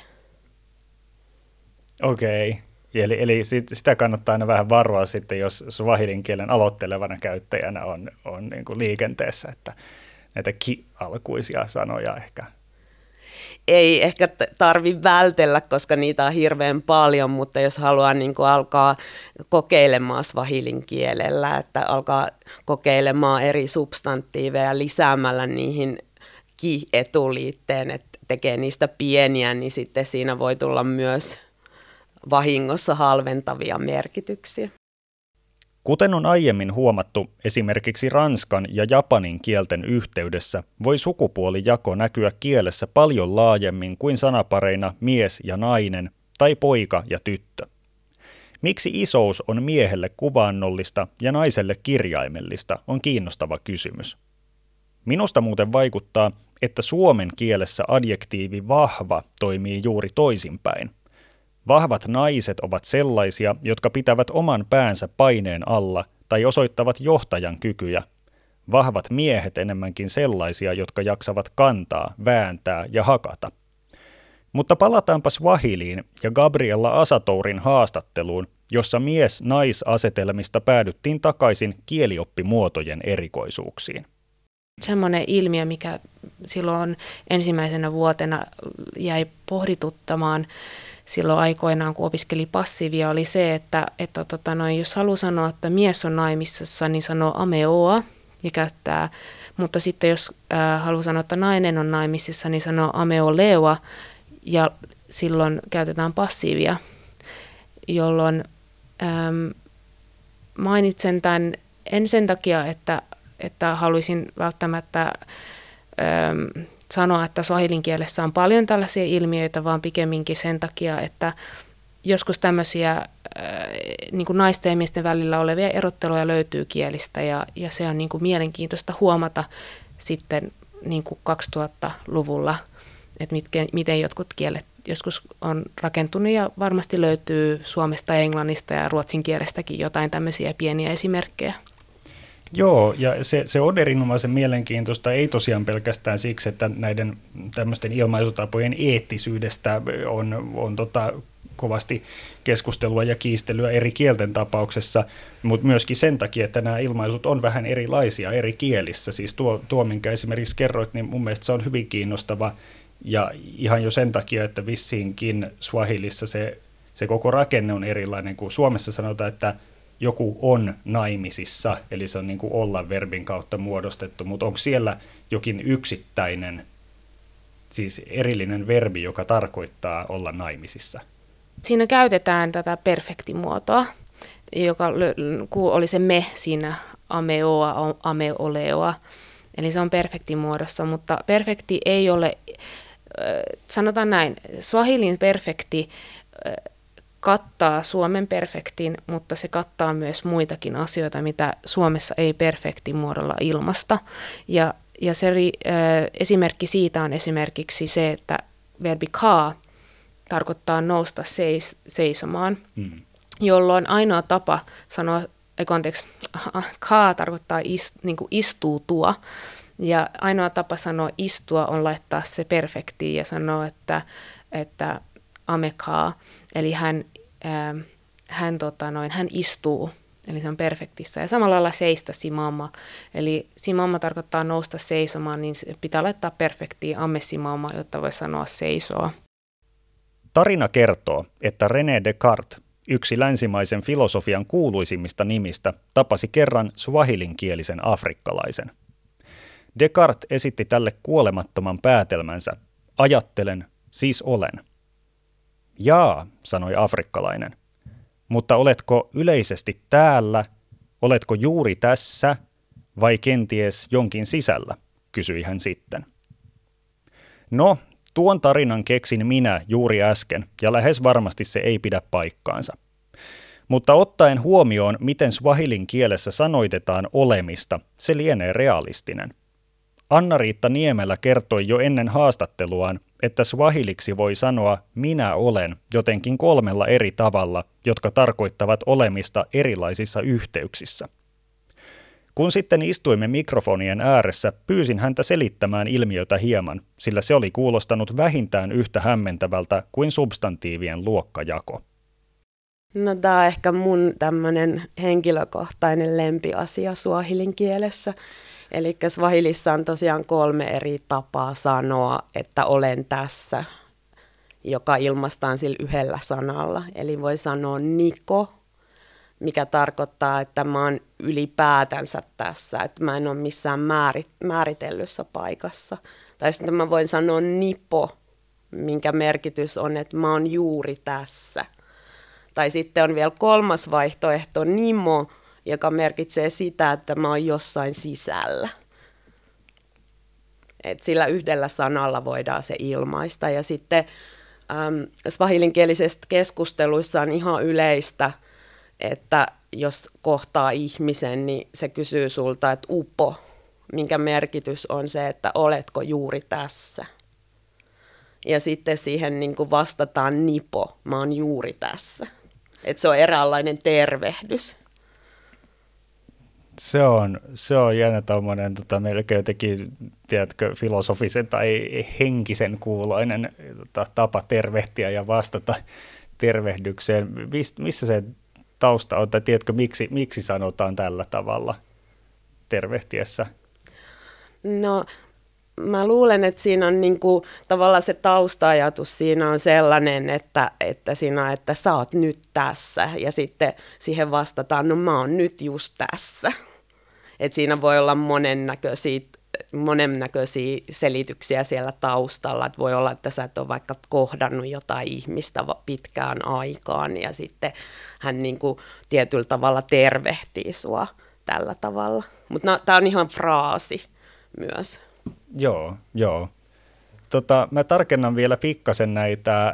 Okei. Eli sitä kannattaa aina vähän varoa sitten, jos swahilin kielen aloittelevana käyttäjänä on niin kuin liikenteessä, että näitä ki-alkuisia sanoja ehkä. Ei ehkä tarvitse vältellä, koska niitä on hirveän paljon, mutta jos haluaa niin kuin alkaa kokeilemaan swahilin kielellä, että alkaa kokeilemaan eri substantiiveja lisäämällä niihin ki-etuliitteen, että tekee niistä pieniä, niin sitten siinä voi tulla myös vahingossa halventavia merkityksiä. Kuten on aiemmin huomattu, esimerkiksi ranskan ja japanin kielten yhteydessä voi sukupuolijako näkyä kielessä paljon laajemmin kuin sanapareina mies ja nainen tai poika ja tyttö. Miksi isous on miehelle kuvaannollista ja naiselle kirjaimellista on kiinnostava kysymys. Minusta muuten vaikuttaa, että suomen kielessä adjektiivi vahva toimii juuri toisinpäin. Vahvat naiset ovat sellaisia, jotka pitävät oman päänsä paineen alla tai osoittavat johtajan kykyjä. Vahvat miehet enemmänkin sellaisia, jotka jaksavat kantaa, vääntää ja hakata. Mutta palataanpa swahiliin ja Gabriella Asatourin haastatteluun, jossa mies-naisasetelmista päädyttiin takaisin kielioppimuotojen erikoisuuksiin. Semmoinen ilmiö, mikä silloin ensimmäisenä vuotena jäi pohdituttamaan silloin aikoinaan, kun opiskeli passiivia, oli se, että jos haluaa sanoa, että mies on naimisissa, niin sanoo ameoa ja käyttää, mutta sitten jos haluaa sanoa, että nainen on naimisissa, niin sanoo ameoleoa ja silloin käytetään passiivia, jolloin mainitsen tämän en sen takia, että haluaisin välttämättä sanoa, että swahilin kielessä on paljon tällaisia ilmiöitä, vaan pikemminkin sen takia, että joskus tämmöisiä niin kuin naisten ja miesten välillä olevia erotteluja löytyy kielistä ja se on niin kuin mielenkiintoista huomata sitten niin kuin 2000-luvulla, että miten jotkut kielet joskus on rakentunut ja varmasti löytyy Suomesta, Englannista ja ruotsin kielestäkin jotain tämmöisiä pieniä esimerkkejä. Joo, ja se on erinomaisen mielenkiintoista, ei tosiaan pelkästään siksi, että näiden tämmöisten ilmaisutapojen eettisyydestä on kovasti keskustelua ja kiistelyä eri kielten tapauksessa, mutta myöskin sen takia, että nämä ilmaisut on vähän erilaisia eri kielissä. Siis tuo minkä esimerkiksi kerroit, niin mun mielestä se on hyvin kiinnostava, ja ihan jo sen takia, että vissiinkin swahilissa se koko rakenne on erilainen, kuin Suomessa sanotaan, että joku on naimisissa, eli se on niin kuin olla verbin kautta muodostettu, mutta onko siellä jokin yksittäinen, siis erillinen verbi, joka tarkoittaa olla naimisissa? Siinä käytetään tätä perfektimuotoa, joka oli se me siinä ameoa, ameoleoa, eli se on perfektimuodossa, mutta perfekti ei ole, sanotaan näin, swahilin perfekti kattaa Suomen perfektin, mutta se kattaa myös muitakin asioita, mitä Suomessa ei perfektimuodolla ilmasta. Ja esimerkki siitä on esimerkiksi se, että verbi kaa tarkoittaa nousta seisomaan, jolloin ainoa tapa sanoa, kaa tarkoittaa niin kuin istuutua, ja ainoa tapa sanoa istua on laittaa se perfektiin ja sanoa, että amekaa, eli hän istuu, eli se on perfektissä. Ja samalla lailla seistä simama, eli simama tarkoittaa nousta seisomaan, niin pitää laittaa perfektiin amme simama, jotta voi sanoa seisoa. Tarina kertoo, että René Descartes, yksi länsimaisen filosofian kuuluisimmista nimistä, tapasi kerran swahilinkielisen afrikkalaisen. Descartes esitti tälle kuolemattoman päätelmänsä, ajattelen, siis olen. Jaa, sanoi afrikkalainen, mutta oletko yleisesti täällä, oletko juuri tässä vai kenties jonkin sisällä, kysyi hän sitten. No, tuon tarinan keksin minä juuri äsken, ja lähes varmasti se ei pidä paikkaansa. Mutta ottaen huomioon, miten swahilin kielessä sanoitetaan olemista, se lienee realistinen. Anna-Riitta Niemelä kertoi jo ennen haastatteluaan, että swahiliksi voi sanoa minä olen jotenkin 3 eri tavalla, jotka tarkoittavat olemista erilaisissa yhteyksissä. Kun sitten istuimme mikrofonien ääressä, pyysin häntä selittämään ilmiötä hieman, sillä se oli kuulostanut vähintään yhtä hämmentävältä kuin substantiivien luokkajako. No tämä on ehkä mun tämmöinen henkilökohtainen lempiasia swahilin kielessä. Eli swahilissa on tosiaan 3 eri tapaa sanoa, että olen tässä, joka ilmaistaan sillä yhdellä sanalla. Eli voi sanoa niko, mikä tarkoittaa, että mä oon ylipäätänsä tässä, että mä en ole missään määritellyssä paikassa. Tai sitten mä voin sanoa nipo, minkä merkitys on, että mä oon juuri tässä. Tai sitten on vielä 3. vaihtoehto, nimo, joka merkitsee sitä, että mä oon jossain sisällä. Et sillä yhdellä sanalla voidaan se ilmaista. Ja sitten swahilinkielisistä keskusteluissa on ihan yleistä, että jos kohtaa ihmisen, niin se kysyy sulta, että upo, minkä merkitys on se, että oletko juuri tässä. Ja sitten siihen niin kuin vastataan nipo, mä oon juuri tässä. Että se on eräänlainen tervehdys. Se on jännä tommoinen melkein jotenkin, tiedätkö, filosofisen tai henkisen kuuloinen tapa tervehtiä ja vastata tervehdykseen. Missä se tausta on, tai tiedätkö, miksi sanotaan tällä tavalla tervehtiessä? No, mä luulen, että siinä on niinku, tavallaan se tausta-ajatus siinä on sellainen, että sä oot nyt tässä, ja sitten siihen vastataan, no mä oon nyt just tässä. Et siinä voi olla monennäköisiä selityksiä siellä taustalla. Et voi olla, että sä et ole vaikka kohdannut jotain ihmistä pitkään aikaan, ja sitten hän niinku tietyllä tavalla tervehtii sua tällä tavalla. Mutta tää on ihan fraasi myös. Joo. Mä tarkennan vielä pikkasen näitä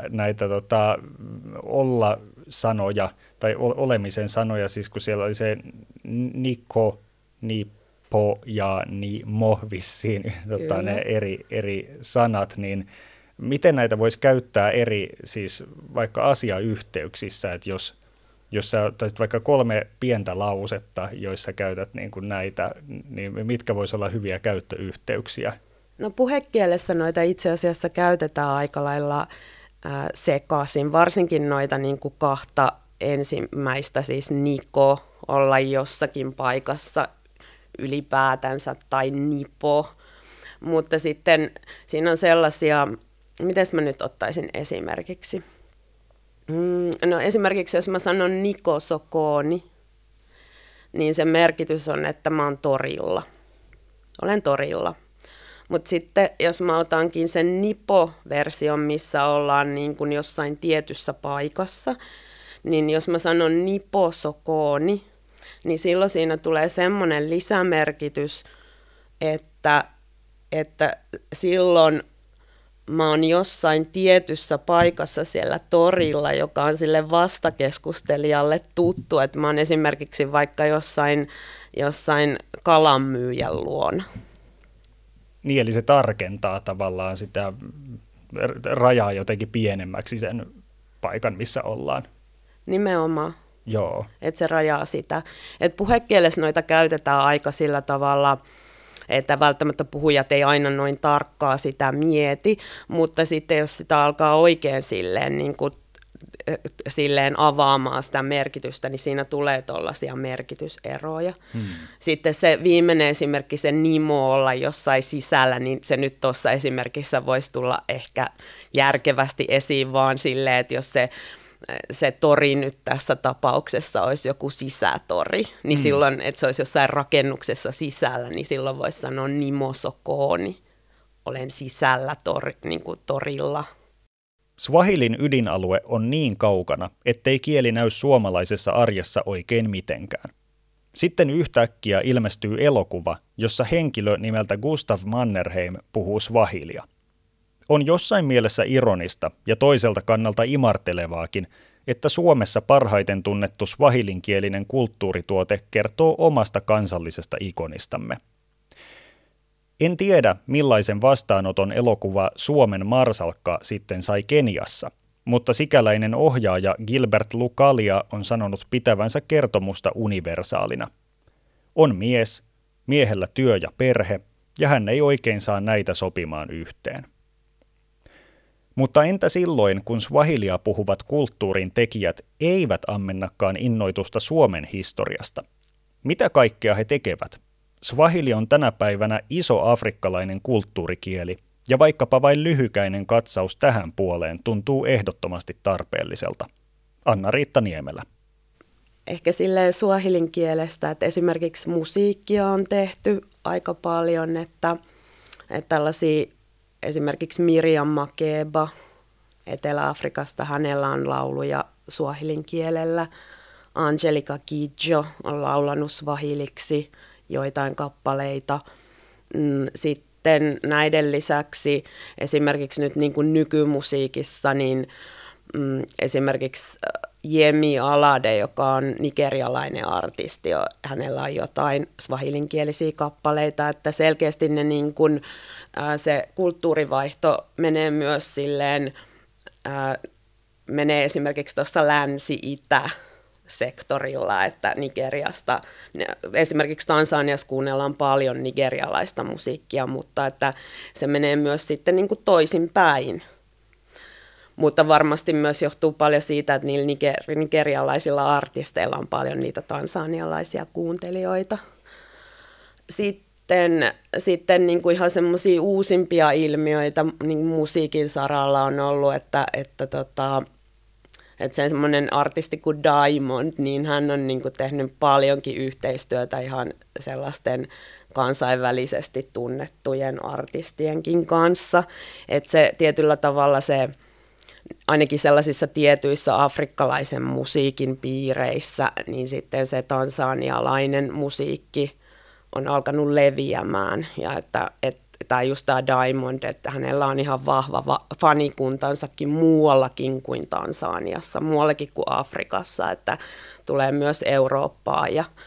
olla-sanoja tai olemisen sanoja, siis kun siellä oli se niko, nipo, po ja ni mo vissiin, ne eri sanat, niin miten näitä voisi käyttää eri, siis vaikka asiayhteyksissä, että jos sä ottaisit vaikka 3 pientä lausetta, joissa käytät niin kuin näitä, niin mitkä voisi olla hyviä käyttöyhteyksiä? No puhekielessä noita itse asiassa käytetään aika lailla sekaisin, varsinkin noita niin kuin 2 ensimmäistä, siis niko, olla jossakin paikassa ylipäätänsä, tai nipo, mutta sitten siinä on sellaisia, miten mä nyt ottaisin esimerkiksi? No esimerkiksi jos mä sanon niko sokoni, niin se merkitys on, että mä oon torilla. Olen torilla. Mutta sitten jos mä otankin sen nipo-version, missä ollaan niin kuin jossain tietyssä paikassa, niin jos mä sanon nipo sokoni, niin silloin siinä tulee semmoinen lisämerkitys, että silloin mä oon jossain tietyssä paikassa siellä torilla, joka on sille vastakeskustelijalle tuttu, että mä oon esimerkiksi vaikka jossain kalanmyyjän luona. Niin, eli se tarkentaa tavallaan sitä rajaa jotenkin pienemmäksi sen paikan, missä ollaan. Nimenomaan. Joo. Että se rajaa sitä. Että puhekielessä noita käytetään aika sillä tavalla, että välttämättä puhujat ei aina noin tarkkaa sitä mieti, mutta sitten jos sitä alkaa oikein silleen avaamaan sitä merkitystä, niin siinä tulee tuollaisia merkityseroja. Sitten se viimeinen esimerkki, se nimo olla jossain sisällä, niin se nyt tuossa esimerkissä voisi tulla ehkä järkevästi esiin vaan silleen, että jos se tori nyt tässä tapauksessa olisi joku sisätori, niin silloin, että se olisi jossain rakennuksessa sisällä, niin silloin voisi sanoa nimosokooni, olen sisällä torilla. Swahilin ydinalue on niin kaukana, ettei kieli näy suomalaisessa arjessa oikein mitenkään. Sitten yhtäkkiä ilmestyy elokuva, jossa henkilö nimeltä Gustav Mannerheim puhuu swahilia. On jossain mielessä ironista ja toiselta kannalta imartelevaakin, että Suomessa parhaiten tunnettu swahilinkielinen kulttuurituote kertoo omasta kansallisesta ikonistamme. En tiedä, millaisen vastaanoton elokuva Suomen Marsalkka sitten sai Keniassa, mutta sikäläinen ohjaaja Gilbert Lucalia on sanonut pitävänsä kertomusta universaalina. On mies, miehellä työ ja perhe, ja hän ei oikein saa näitä sopimaan yhteen. Mutta entä silloin, kun swahilia puhuvat kulttuurin tekijät eivät ammennakaan innoitusta Suomen historiasta? Mitä kaikkea he tekevät? Swahili on tänä päivänä iso afrikkalainen kulttuurikieli, ja vaikkapa vain lyhykäinen katsaus tähän puoleen tuntuu ehdottomasti tarpeelliselta. Anna-Riitta Niemelä. Ehkä silleen swahilin kielestä, että esimerkiksi musiikkia on tehty aika paljon, että tällaisia esimerkiksi Miriam Makeba Etelä-Afrikasta, hänellä on lauluja swahilin kielellä. Angelica Kidjo on laulanut swahiliksi joitain kappaleita. Sitten näiden lisäksi esimerkiksi nyt niin kuin nykymusiikissa, niin esimerkiksi Yemi Alade, joka on nigerialainen artisti, hänellä on jotain swahilinkielisiä kappaleita, että selkeästi ne niin kuin, se kulttuurivaihto menee myös silleen, menee esimerkiksi tuossa länsi-itä-sektorilla, että Nigeriasta, esimerkiksi Tansaniassa kuunnellaan paljon nigerialaista musiikkia, mutta että se menee myös sitten niin kuin toisinpäin. Mutta varmasti myös johtuu paljon siitä, että niillä nigerialaisilla artisteilla on paljon niitä tansanialaisia kuuntelijoita. Sitten niin kuin ihan semmoisia uusimpia ilmiöitä niin musiikin saralla on ollut, että se semmoinen artisti kuin Diamond, niin hän on niin kuin tehnyt paljonkin yhteistyötä ihan sellaisten kansainvälisesti tunnettujen artistienkin kanssa. Että se tietyllä tavalla se ainakin sellaisissa tietyissä afrikkalaisen musiikin piireissä, niin sitten se tansanialainen musiikki on alkanut leviämään. Ja että just tämä Diamond, että hänellä on ihan vahva fanikuntansakin muuallakin kuin Tansaniassa, muuallakin kuin Afrikassa, että tulee myös Eurooppaan ja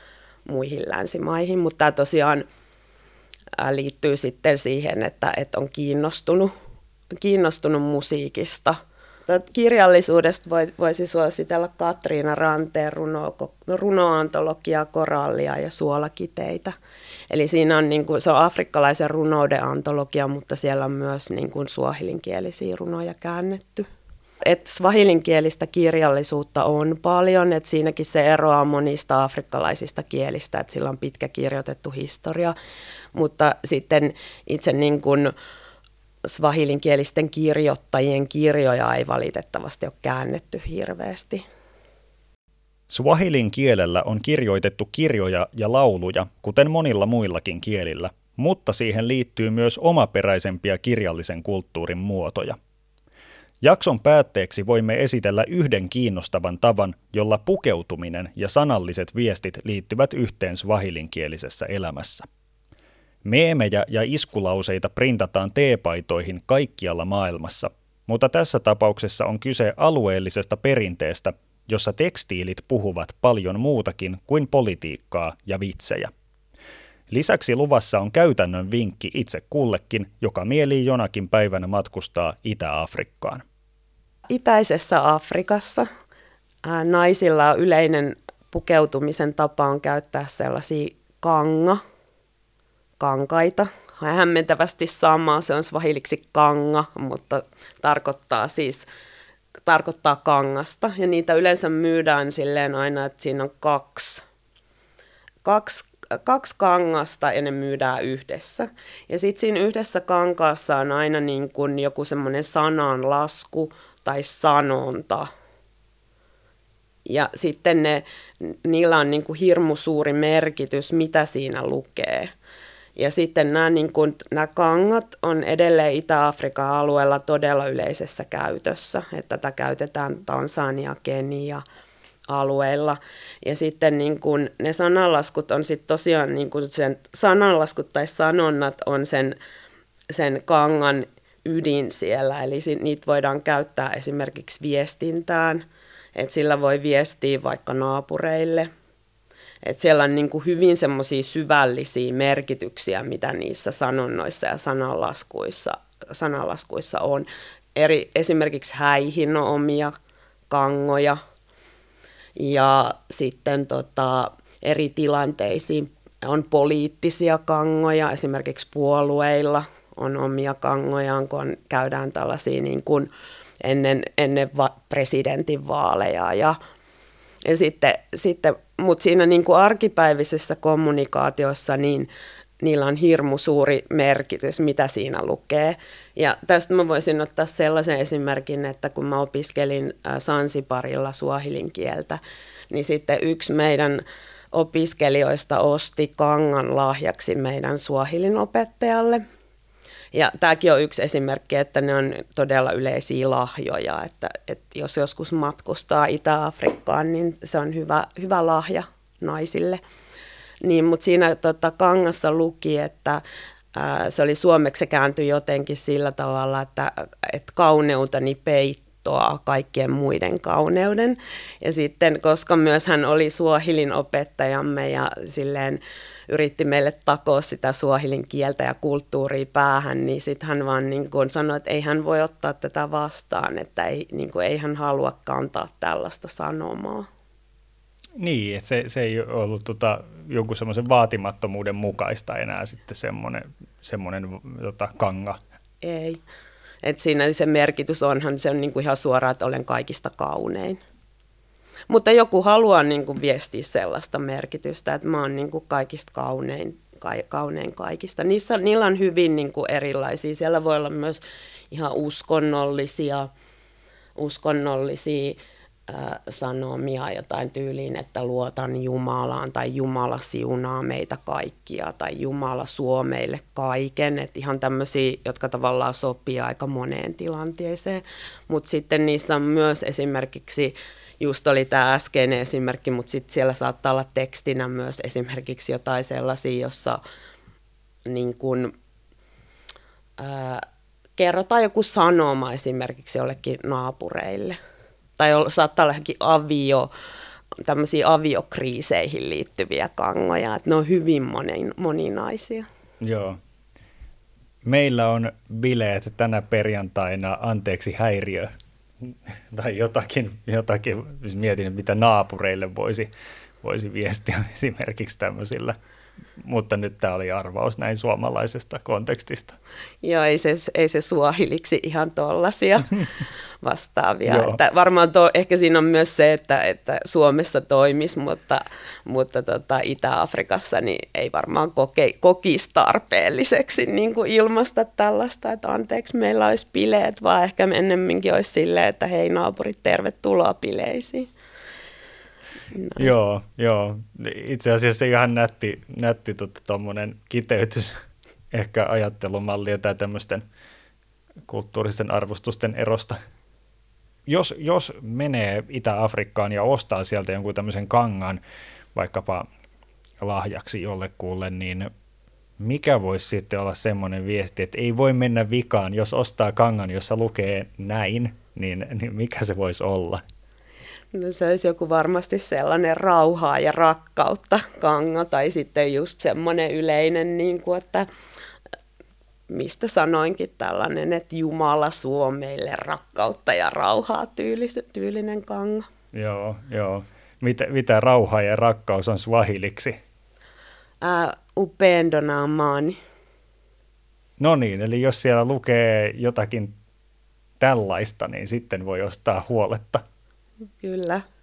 muihin länsimaihin, mutta tämä tosiaan liittyy sitten siihen, että on kiinnostunut musiikista. Kirjallisuudesta voisi suositella Katriina Ranteen runoantologiaa, korallia ja suolakiteitä. Eli siinä on, se on afrikkalaisen runouden antologia, mutta siellä on myös suahilinkielisiä runoja käännetty. Swahilinkielistä kirjallisuutta on paljon, että siinäkin se eroaa monista afrikkalaisista kielistä, että sillä on pitkä kirjoitettu historia, mutta sitten itse swahilinkielisten kirjoittajien kirjoja ei valitettavasti ole käännetty hirveästi. Swahilin kielellä on kirjoitettu kirjoja ja lauluja, kuten monilla muillakin kielillä, mutta siihen liittyy myös omaperäisempiä kirjallisen kulttuurin muotoja. Jakson päätteeksi voimme esitellä yhden kiinnostavan tavan, jolla pukeutuminen ja sanalliset viestit liittyvät yhteen swahilinkielisessä elämässä. Meemejä ja iskulauseita printataan teepaitoihin kaikkialla maailmassa, mutta tässä tapauksessa on kyse alueellisesta perinteestä, jossa tekstiilit puhuvat paljon muutakin kuin politiikkaa ja vitsejä. Lisäksi luvassa on käytännön vinkki itse kullekin, joka mielii jonakin päivänä matkustaa Itä-Afrikkaan. Itäisessä Afrikassa naisilla on yleinen pukeutumisen tapa on käyttää sellaisia kankaita. Hämmentävästi samaa, se on swahiliksi kanga, mutta tarkoittaa kangasta. Ja niitä yleensä myydään silleen aina, että siinä on kaksi kangasta ja ne myydään yhdessä. Ja sitten siinä yhdessä kankaassa on aina joku semmoinen sananlasku tai sanonta. Ja sitten niillä on hirmu suuri merkitys, mitä siinä lukee. Ja sitten nämä kangat on edelleen Itä-Afrikan alueella todella yleisessä käytössä. Että tätä käytetään Tansania, Kenia alueilla. Ja sitten ne sananlaskut on sitten tosiaan, sen sananlaskut tai sanonnat on sen kangan ydin siellä. Eli niitä voidaan käyttää esimerkiksi viestintään, että sillä voi viestiä vaikka naapureille. Että siellä on hyvin semmoisia syvällisiä merkityksiä, mitä niissä sanonnoissa ja sananlaskuissa on. Esimerkiksi häihin on omia kangoja ja sitten eri tilanteisiin on poliittisia kangoja. Esimerkiksi puolueilla on omia kangojaan, kun käydään tällaisia ennen presidentinvaaleja ja sitten, mutta siinä arkipäivisessä kommunikaatiossa niin niillä on hirmu suuri merkitys, mitä siinä lukee. Ja tästä mä voisin ottaa sellaisen esimerkin, että kun mä opiskelin Zanzibarilla swahilin kieltä, niin sitten yksi meidän opiskelijoista osti kangan lahjaksi meidän swahilin opettajalle. Ja tämäkin on yksi esimerkki, että ne on todella yleisiä lahjoja, että jos joskus matkustaa Itä-Afrikkaan, niin se on hyvä lahja naisille. Niin, mutta siinä kangassa luki, että se oli suomeksi, se kääntyi jotenkin sillä tavalla, että kauneuteni peittoaa kaikkien muiden kauneuden. Ja sitten, koska myös hän oli swahilin opettajamme ja silleen yritti meille takoa sitä swahilin kieltä ja kulttuuria päähän, niin sitten hän vaan sanoi, että ei hän voi ottaa tätä vastaan, että ei hän halua kantaa tällaista sanomaa. Niin, että se ei ollut jonkun semmoisen vaatimattomuuden mukaista enää sitten semmoinen kanga. Ei. Että siinä se merkitys onhan, se on ihan suoraan, että olen kaikista kaunein. Mutta joku haluaa viestiä sellaista merkitystä, että mä oon kaikista kaunein kaikista. Niillä on hyvin erilaisia. Siellä voi olla myös ihan uskonnollisia sanomia jotain tyyliin, että luotan Jumalaan tai Jumala siunaa meitä kaikkia tai Jumala suo meille kaiken. Että ihan tämmöisiä, jotka tavallaan sopii aika moneen tilanteeseen. Mutta sitten niissä on myös esimerkiksi, just oli tämä äskeinen esimerkki, mutta sitten siellä saattaa olla tekstinä myös esimerkiksi jotain sellaisia, jossa kerrotaan joku sanoma esimerkiksi jollekin naapureille. Tai saattaa olla johonkin tämmöisiä aviokriiseihin liittyviä kangoja, että ne on hyvin moninaisia. Joo. Meillä on bileet tänä perjantaina, anteeksi häiriö, tai jotakin siis mietin, että mitä naapureille voisi viestiä esimerkiksi tämmöisillä. Mutta nyt tämä oli arvaus näin suomalaisesta kontekstista. Joo, ei se suahiliksi ihan tollaisia vastaavia. Että varmaan ehkä siinä on myös se, että Suomessa toimisi, mutta Itä-Afrikassa niin ei varmaan kokisi tarpeelliseksi niin kuin ilmaista tällaista, että anteeksi meillä olisi bileet, vaan ehkä ennemminkin olisi silleen, että hei naapurit, tervetuloa bileisiin. No. Joo. Itse asiassa ihan nätti tuommoinen kiteytys ehkä ajattelumallia tai tämmöisten kulttuuristen arvostusten erosta. Jos menee Itä-Afrikkaan ja ostaa sieltä jonkun tämmöisen kangan vaikkapa lahjaksi jollekulle, niin mikä voisi sitten olla semmoinen viesti, että ei voi mennä vikaan, jos ostaa kangan, jossa lukee näin, niin mikä se voisi olla? No se olisi joku varmasti sellainen rauhaa ja rakkautta kanga, tai sitten just semmoinen yleinen, niin kuin, että mistä sanoinkin tällainen, että Jumala suo meille rakkautta ja rauhaa tyylinen kanga. Joo. Mitä rauha ja rakkaus on swahiliksi? Upendo na amani. No niin, eli jos siellä lukee jotakin tällaista, niin sitten voi ostaa huoletta. Kyllä.